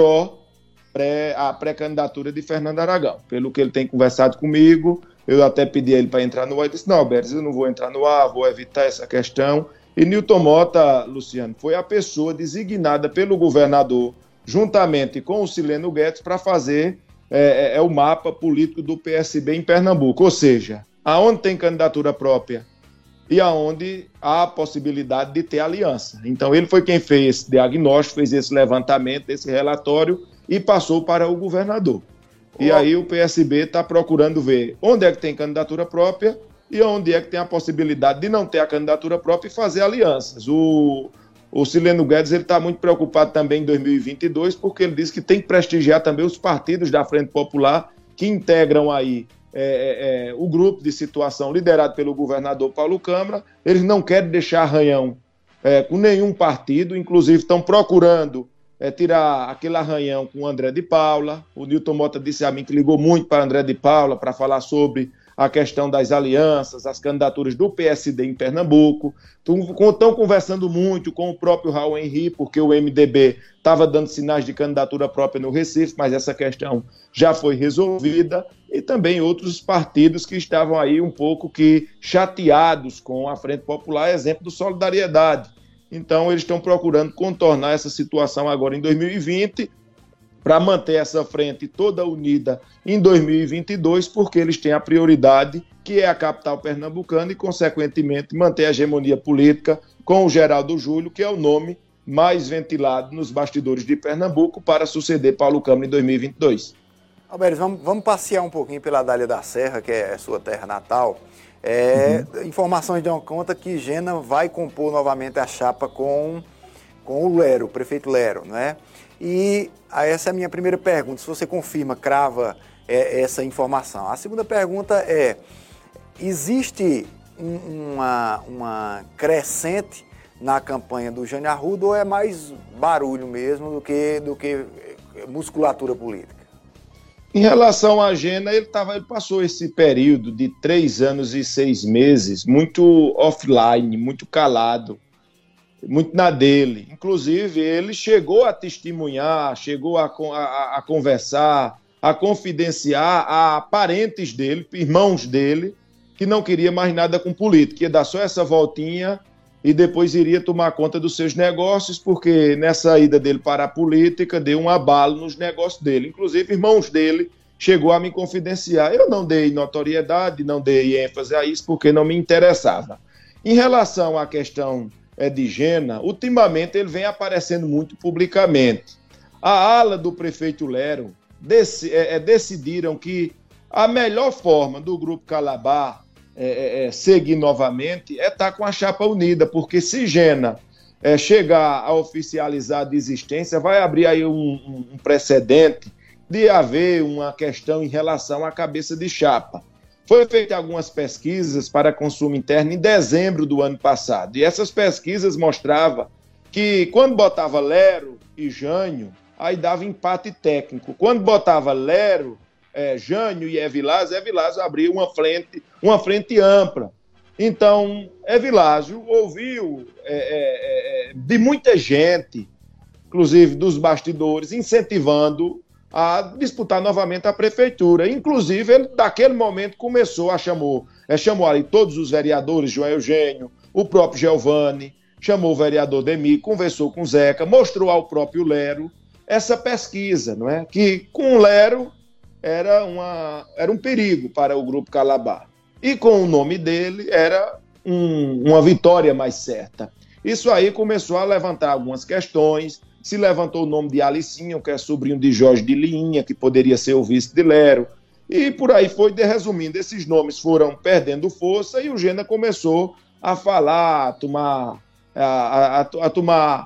a pré-candidatura de Fernando Aragão. Pelo que ele tem conversado comigo, eu até pedi a ele para entrar no ar, ele disse, não, Alberes, eu não vou entrar no ar, vou evitar essa questão. E Newton Mota, Luciano, foi a pessoa designada pelo governador, juntamente com o Sileno Guedes, para fazer o mapa político do PSB em Pernambuco. Ou seja, aonde tem candidatura própria e aonde há a possibilidade de ter aliança. Então ele foi quem fez esse diagnóstico, fez esse levantamento, esse relatório e passou para o governador. E aí o PSB está procurando ver onde é que tem candidatura própria e onde é que tem a possibilidade de não ter a candidatura própria e fazer alianças. O Sileno Guedes está muito preocupado também em 2022, porque ele diz que tem que prestigiar também os partidos da Frente Popular, que integram aí o grupo de situação liderado pelo governador Paulo Câmara. Eles não querem deixar arranhão com nenhum partido, inclusive estão procurando tirar aquele arranhão com o André de Paula. O Newton Mota disse a mim que ligou muito para André de Paula para falar sobre a questão das alianças, as candidaturas do PSD em Pernambuco. Estão conversando muito com o próprio Raul Henrique, porque o MDB estava dando sinais de candidatura própria no Recife, mas essa questão já foi resolvida, e também outros partidos que estavam aí um pouco que chateados com a Frente Popular, exemplo do Solidariedade. Então eles estão procurando contornar essa situação agora em 2020, para manter essa frente toda unida em 2022, porque eles têm a prioridade, que é a capital pernambucana, e, consequentemente, manter a hegemonia política com o Geraldo Júlio, que é o nome mais ventilado nos bastidores de Pernambuco para suceder Paulo Câmara em 2022. Alberes, vamos passear um pouquinho pela Dália da Serra, que é sua terra natal. Informações dão conta que Gena vai compor novamente a chapa com o Lero, o prefeito Lero, não é? E essa é a minha primeira pergunta, se você confirma, crava essa informação. A segunda pergunta é, existe uma crescente na campanha do Jânio Arruda ou é mais barulho mesmo do que musculatura política? Em relação à Gena, ele passou esse período de 3 anos e 6 meses muito offline, muito calado, muito na dele. Inclusive, ele chegou a testemunhar, chegou a conversar, a confidenciar a parentes dele, irmãos dele, que não queria mais nada com política, ia dar só essa voltinha e depois iria tomar conta dos seus negócios, porque nessa ida dele para a política deu um abalo nos negócios dele. Inclusive, irmãos dele chegou a me confidenciar. Eu não dei notoriedade, não dei ênfase a isso, porque não me interessava. Em relação à questão de Gena, ultimamente ele vem aparecendo muito publicamente. A ala do prefeito Lero decidiram que a melhor forma do Grupo Calabar seguir novamente é estar com a chapa unida, porque se Gena chegar a oficializar a desistência, vai abrir aí um precedente de haver uma questão em relação à cabeça de chapa. Foi feita algumas pesquisas para consumo interno em dezembro do ano passado, e essas pesquisas mostravam que quando botava Lero e Jânio, aí dava empate técnico. Quando botava Lero, Jânio e Evilásio abria uma frente ampla. Então, Evilásio ouviu de muita gente, inclusive dos bastidores, incentivando a disputar novamente a prefeitura. Inclusive, ele, daquele momento, chamou ali todos os vereadores, João Eugênio, o próprio Giovanni, chamou o vereador Demi, conversou com o Zeca, mostrou ao próprio Lero essa pesquisa, não é? Que com o Lero era um perigo para o Grupo Calabar. E com o nome dele era uma vitória mais certa. Isso aí começou a levantar algumas questões. Se levantou o nome de Alicinho, que é sobrinho de Jorge de Linha, que poderia ser o vice de Lero. E por aí foi, resumindo, esses nomes foram perdendo força e o Gena começou a falar, a tomar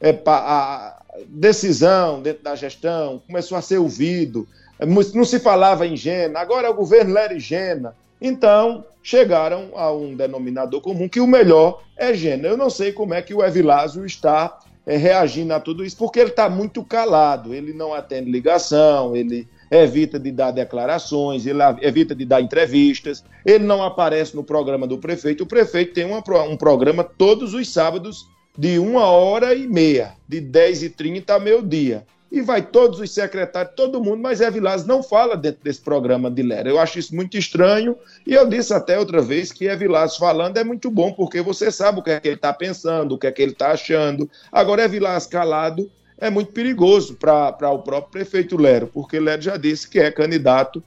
decisão dentro da gestão, começou a ser ouvido. Não se falava em Gena, agora é o governo Lero e Gena. Então, chegaram a um denominador comum que o melhor é Gena. Eu não sei como é que o Evilásio está reagindo a tudo isso, porque ele está muito calado, ele não atende ligação, ele evita de dar declarações, ele evita de dar entrevistas, ele não aparece no programa do prefeito. O prefeito tem um programa todos os sábados de 1h30, de 10h30 a meio-dia. E vai todos os secretários, todo mundo, mas Evilásio não fala dentro desse programa de Lero. Eu acho isso muito estranho, e eu disse até outra vez que Evilásio falando é muito bom, porque você sabe o que é que ele está pensando, o que é que ele está achando. Agora, Evilásio calado é muito perigoso para o próprio prefeito Lero, porque Lero já disse que é candidato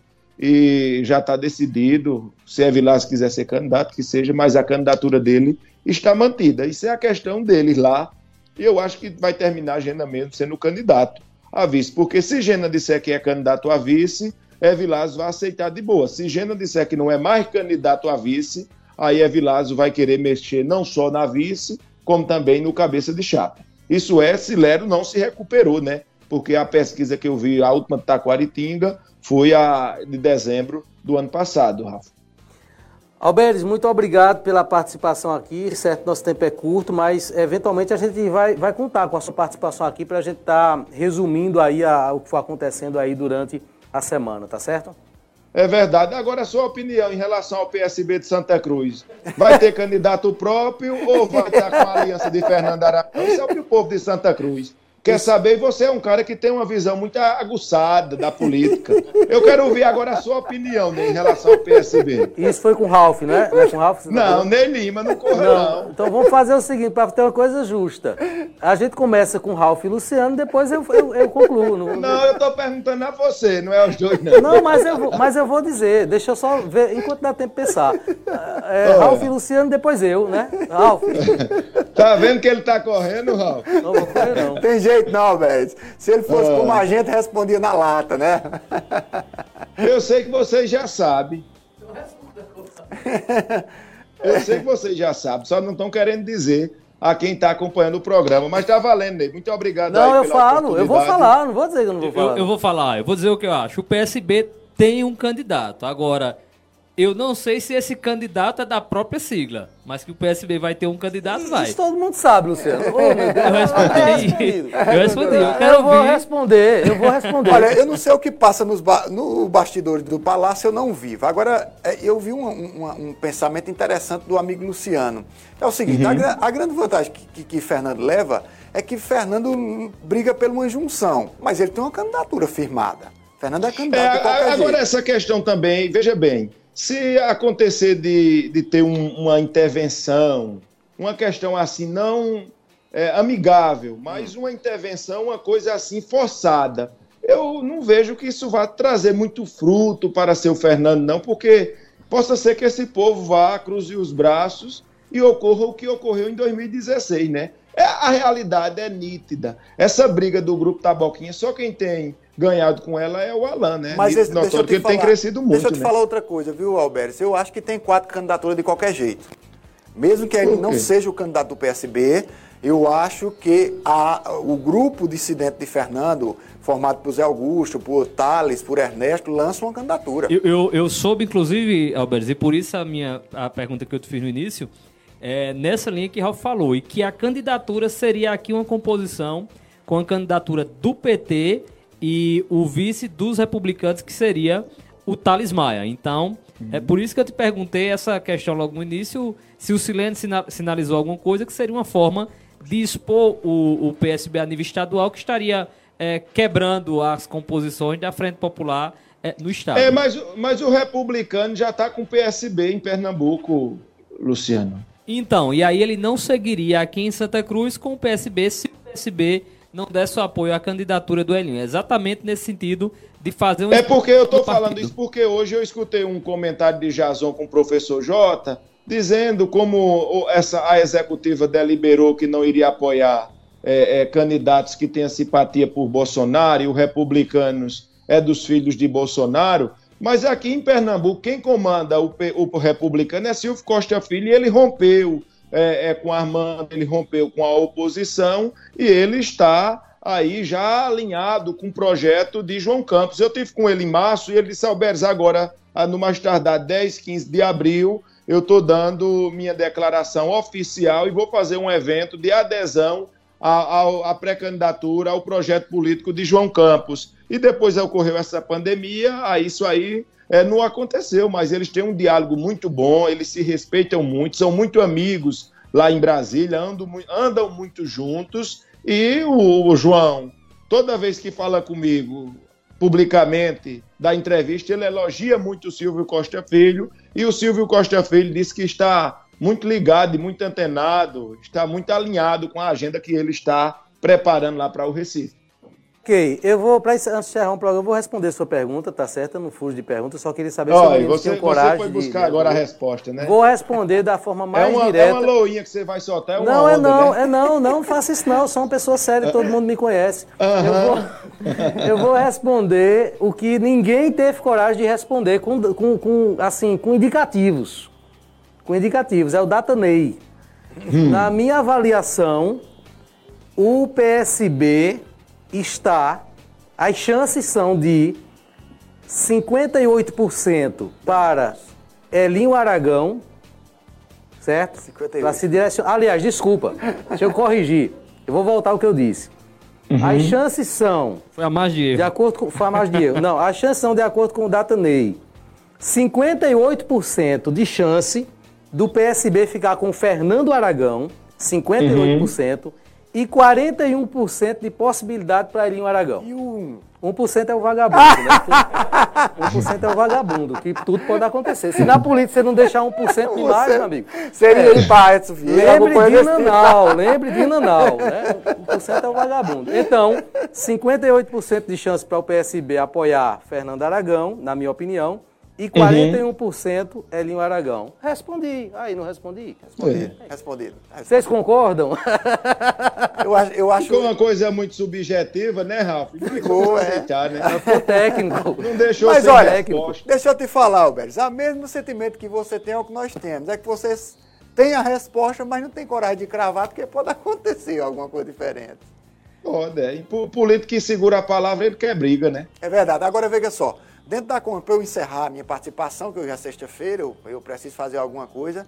e já está decidido, se Evilásio quiser ser candidato, que seja, mas a candidatura dele está mantida. Isso é a questão deles lá, e eu acho que vai terminar a Gena mesmo sendo candidato a vice, porque se Gena disser que é candidato a vice, Evilásio vai aceitar de boa. Se Gena disser que não é mais candidato a vice, aí Evilásio vai querer mexer não só na vice, como também no cabeça de chapa. Isso é se Lero não se recuperou, né? Porque a pesquisa que eu vi, a última de Taquaritinga, foi a de dezembro do ano passado, Rafa. Alberes, muito obrigado pela participação aqui. Certo, nosso tempo é curto, mas eventualmente a gente vai contar com a sua participação aqui para a gente estar resumindo aí o que foi acontecendo aí durante a semana, tá certo? É verdade. Agora a sua opinião em relação ao PSB de Santa Cruz. Vai ter candidato próprio ou vai estar com a aliança de Fernando Aragão? Isso é o que o povo de Santa Cruz quer saber, e você é um cara que tem uma visão muito aguçada da política. Eu quero ouvir agora a sua opinião, né, em relação ao PSB. Isso foi com o Ralf, né? Não é com o Ralf? Não, nem Lima, não corra não. Então vamos fazer o seguinte, para ter uma coisa justa. A gente começa com o Ralf e Luciano, depois eu concluo. Não, eu estou perguntando a você, não é os dois não. Não, mas eu vou dizer, deixa eu só ver, enquanto dá tempo de pensar. Ralf e Luciano, depois eu, né? Ralf. Tá vendo que ele tá correndo, Ralf? Não vou correr não. Tem jeito não, velho. Se ele fosse como a gente, respondia na lata, né? Eu sei que vocês já sabem. Eu sei que vocês já sabem, só não estão querendo dizer a quem está acompanhando o programa, mas tá valendo, Ney. Muito obrigado. Não, eu falo, eu vou falar, não vou dizer que eu não vou falar. Eu vou falar, eu vou dizer o que eu acho. O PSB tem um candidato. Agora, eu não sei se esse candidato é da própria sigla, mas que o PSB vai ter um candidato, vai. Isso todo mundo sabe, Luciano. Oh, meu Deus. Eu respondi. Eu vou responder. Olha, eu não sei o que passa no bastidores do Palácio, eu não vi. Agora, eu vi um pensamento interessante do amigo Luciano. É o seguinte, a grande vantagem que Fernando leva é que Fernando briga por uma junção, mas ele tem uma candidatura firmada. Fernando é candidato de qualquer jeito. Agora, essa questão também, veja bem, se acontecer de ter uma intervenção, uma questão assim, não amigável, mas uma intervenção, uma coisa assim forçada, eu não vejo que isso vá trazer muito fruto para seu Fernando, não, porque possa ser que esse povo vá, cruze os braços e ocorra o que ocorreu em 2016, né? A realidade é nítida. Essa briga do Grupo Taboquinha, só quem tem ganhado com ela é o Alan, né? Mas ele tem crescido muito. Deixa eu te falar outra coisa, viu, Alberto? Eu acho que tem 4 candidaturas de qualquer jeito. Mesmo que ele não seja o candidato do PSB, eu acho que o grupo dissidente de Fernando, formado por Zé Augusto, por Thales, por Ernesto, lança uma candidatura. Eu soube, inclusive, Alberto, e por isso a pergunta que eu te fiz no início, nessa linha que Ralf falou, e que a candidatura seria aqui uma composição com a candidatura do PT e o vice dos republicanos, que seria o Thales Maia. Então, é por isso que eu te perguntei essa questão logo no início, se o Silene sinalizou alguma coisa, que seria uma forma de expor o PSB a nível estadual, que estaria quebrando as composições da Frente Popular no estado. Mas o republicano já está com o PSB em Pernambuco, Luciano. Então, e aí ele não seguiria aqui em Santa Cruz com o PSB se o PSB não desse o apoio à candidatura do Elinho. É exatamente nesse sentido de fazer um... porque eu estou falando isso porque hoje eu escutei um comentário de Jason com o professor Jota, dizendo como a executiva deliberou que não iria apoiar candidatos que tenham simpatia por Bolsonaro, e os republicanos dos filhos de Bolsonaro. Mas aqui em Pernambuco, quem comanda o republicano é Silvio Costa Filho, e ele rompeu com Armando, ele rompeu com a oposição, e ele está aí já alinhado com o projeto de João Campos. Eu estive com ele em março, e ele disse: Alberto, agora, no mais tardar 10, 15 de abril, eu estou dando minha declaração oficial e vou fazer um evento de adesão à pré-candidatura, ao projeto político de João Campos. E depois ocorreu essa pandemia, isso aí não aconteceu, mas eles têm um diálogo muito bom, eles se respeitam muito, são muito amigos lá em Brasília, andam muito juntos, e o João, toda vez que fala comigo publicamente, da entrevista, ele elogia muito o Silvio Costa Filho, e o Silvio Costa Filho disse que está muito ligado e muito antenado, está muito alinhado com a agenda que ele está preparando lá para o Recife. Ok, antes de encerrar o programa, eu vou responder a sua pergunta, tá certo? Eu não fujo de pergunta, só queria saber se eu tenho coragem. Você foi buscar agora a resposta, né? Vou responder da forma mais direta. É uma louinha que você vai soltar, não faça isso não, eu sou uma pessoa séria, todo mundo me conhece. Eu vou responder o que ninguém teve coragem de responder, com indicativos. Com indicativos, é o Datanei. Na minha avaliação, o PSB as chances são de 58% para Elinho Aragão, certo? 58%. Se direcionar. Aliás, desculpa, deixa eu corrigir. Eu vou voltar ao que eu disse. As chances são... Foi a mais de erro. Foi a mais de erro. Não, as chances são, de acordo com o Datanei, 58% de chance do PSB ficar com Fernando Aragão, 58%, e 41% de possibilidade para Elinho Aragão. E 1% é o vagabundo, né? 1% é o vagabundo, que tudo pode acontecer. Se na política você não deixar 1% de mais, meu amigo... Seria de paz, lembre de Nanau, né? 1% é o vagabundo. Então, 58% de chance para o PSB apoiar Fernando Aragão, na minha opinião, e 41% Elinho Aragão. Respondi. Aí, não respondi? Respondido. Vocês concordam? Eu acho... Ficou uma coisa muito subjetiva, né, Ralf? Ficou, né? Ficou técnico. Não deixou ser técnico. Deixa eu te falar, Alberto. O mesmo sentimento que você tem é o que nós temos. É que vocês têm a resposta, mas não tem coragem de cravar, porque pode acontecer alguma coisa diferente. Pode, O político que segura a palavra, ele quer briga, né? É verdade. Agora, veja só. Dentro da para eu encerrar a minha participação, que hoje é sexta-feira, eu preciso fazer alguma coisa,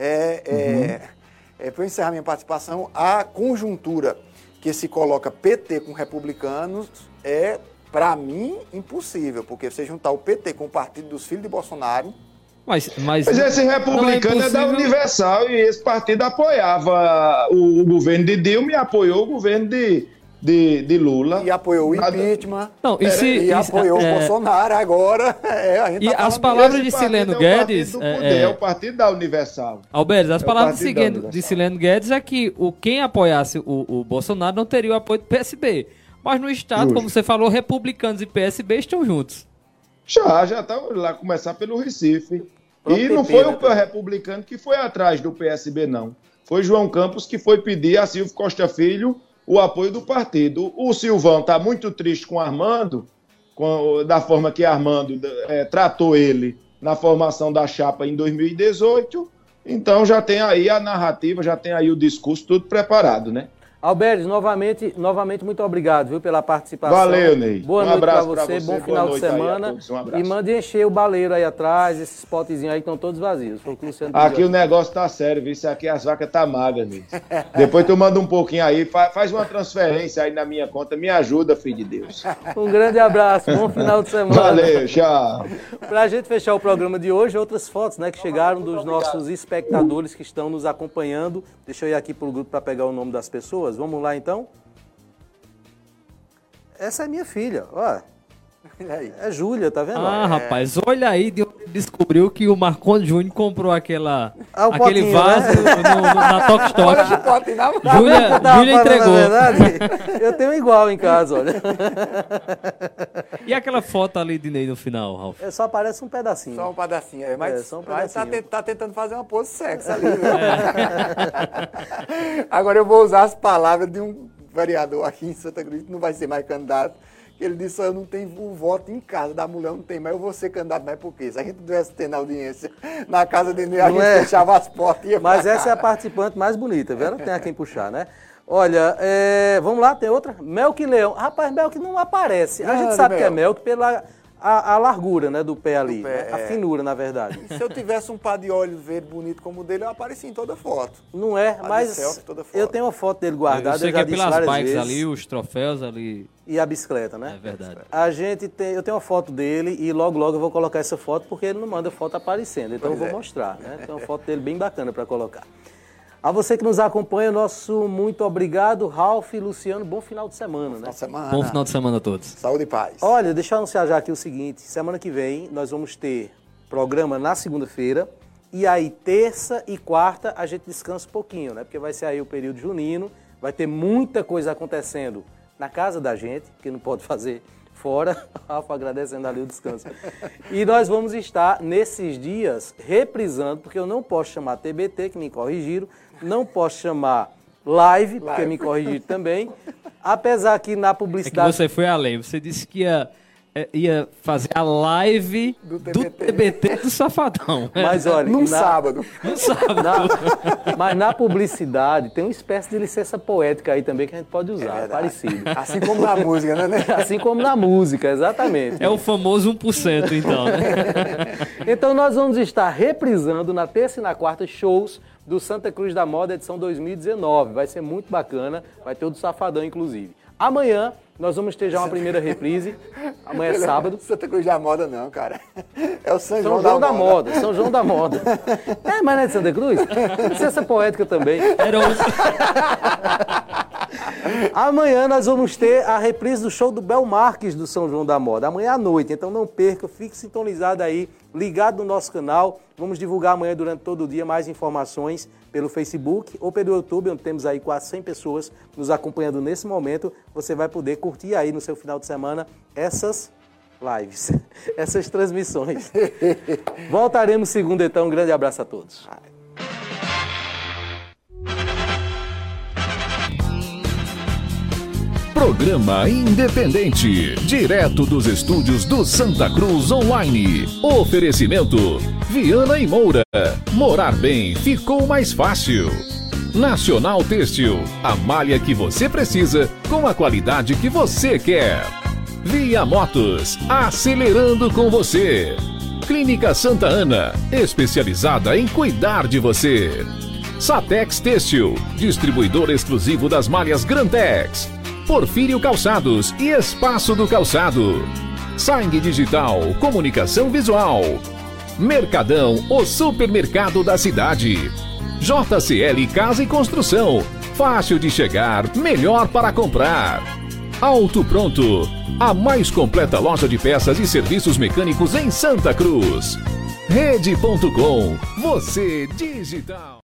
para eu encerrar minha participação, a conjuntura que se coloca PT com republicanos é, para mim, impossível, porque você juntar o PT com o Partido dos Filhos de Bolsonaro... Mas esse republicano é da Universal, e esse partido apoiava o governo de Dilma e apoiou o governo de Lula. E apoiou o impeachment. Não, apoiou o Bolsonaro agora. As palavras de Sileno Guedes... É o partido da Universal. Alberto, as palavras de Sileno Guedes é que quem apoiasse o Bolsonaro não teria o apoio do PSB. Mas no estado, como você falou, republicanos e PSB estão juntos. Já estão lá, começar pelo Recife. E não foi o republicano que foi atrás do PSB, não. Foi João Campos que foi pedir a Silvio Costa Filho o apoio do partido. O Silvão está muito triste com o Armando, da forma que Armando tratou ele na formação da chapa em 2018. Então já tem aí a narrativa, já tem aí o discurso tudo preparado, né? Alberto, novamente, muito obrigado, viu, pela participação. Valeu, Ney. Boa noite para você, bom final de semana. E mande encher o baleiro aí atrás, esses potezinhos aí que estão todos vazios. Aqui o negócio tá sério, viu? Isso aqui as vacas tá magras, Ney. Depois tu manda um pouquinho aí, faz uma transferência aí na minha conta, me ajuda, filho de Deus. Um grande abraço, bom final de semana. Valeu, tchau. Pra gente fechar o programa de hoje, outras fotos, né, que chegaram dos nossos espectadores que estão nos acompanhando. Deixa eu ir aqui pro grupo para pegar o nome das pessoas. Vamos lá, então? Essa é minha filha, ó. É Júlia, tá vendo? Rapaz, olha aí, descobriu que o Marcondes Júnior comprou aquele potinho, vaso, né? Na Tok Stock. Júlia entregou. Eu tenho igual em casa, olha. E aquela foto ali de Ney no final, Ralf? Só aparece um pedacinho. Só um pedacinho, mas só um pedacinho. Tá tentando fazer uma pose sexy ali. Agora eu vou usar as palavras de um vereador aqui em Santa Cruz, que não vai ser mais candidato. Ele disse, eu não tenho o voto em casa da mulher, não tem, mas eu vou ser candidato, mas por quê? Se a gente tivesse tendo audiência na casa dele, a gente fechava as portas e ia Mas essa é a participante mais bonita, viu? Ela tem a quem puxar, né? Olha, vamos lá, tem outra? Melk Leão. Rapaz, Melk não aparece. A gente sabe que é Melk pela a largura, né, do pé ali, né? A finura, na verdade. E se eu tivesse um par de olhos verde bonito como o dele, eu aparecia em toda foto. Não é, mas eu tenho uma foto dele guardada, eu sei que é pelas bikes ali, os troféus ali. E a bicicleta, né? É verdade. Eu tenho uma foto dele e logo eu vou colocar essa foto porque ele não manda foto aparecendo, então eu vou mostrar, né? Tem uma foto dele bem bacana para colocar. A você que nos acompanha, nosso muito obrigado, Ralf e Luciano. Bom final de semana, né? Bom final de semana a todos. Saúde e paz. Olha, deixa eu anunciar já aqui o seguinte. Semana que vem nós vamos ter programa na segunda-feira. E aí, terça e quarta, a gente descansa um pouquinho, né? Porque vai ser aí o período junino. Vai ter muita coisa acontecendo na casa da gente, que não pode fazer fora. Rafa agradecendo ali o descanso. E nós vamos estar, nesses dias, reprisando, porque eu não posso chamar TBT, que me corrigiram. Não posso chamar live, porque me corrigiram também. Apesar que na publicidade... É que você foi além. Você disse que ia fazer a live do TBT do Safadão. Mas olha... No sábado. Mas na publicidade tem uma espécie de licença poética aí também que a gente pode usar. É parecido. Assim como na música, né? Assim como na música, exatamente. É o famoso 1%, então, né? Então nós vamos estar reprisando na terça e na quarta shows do Santa Cruz da Moda, edição 2019. Vai ser muito bacana, vai ter o do Safadão, inclusive. Amanhã nós vamos ter já uma primeira reprise. Amanhã é sábado. Santa Cruz da Moda não, cara. É o São João da Moda. São João da Moda. Mas não é de Santa Cruz? Licença poética também. Amanhã nós vamos ter a reprise do show do Bel Marques do São João da Moda. Amanhã à noite, então não perca, fique sintonizado aí, ligado no nosso canal. Vamos divulgar amanhã durante todo o dia mais informações pelo Facebook ou pelo YouTube, onde temos aí quase 100 pessoas nos acompanhando nesse momento. Você vai poder curtir aí no seu final de semana essas lives, essas transmissões. Voltaremos segunda, então. Um grande abraço a todos. Programa Independente, direto dos estúdios do Santa Cruz Online. Oferecimento: Viana e Moura. Morar bem ficou mais fácil. Nacional Têxtil, a malha que você precisa com a qualidade que você quer. Via Motos, acelerando com você. Clínica Santa Ana, especializada em cuidar de você. Satex Têxtil, distribuidor exclusivo das malhas Grantex. Porfírio Calçados e Espaço do Calçado. Sangue Digital, comunicação visual. Mercadão, o supermercado da cidade. JCL Casa e Construção, fácil de chegar, melhor para comprar. Auto Pronto, a mais completa loja de peças e serviços mecânicos em Santa Cruz. Rede.com, você digital.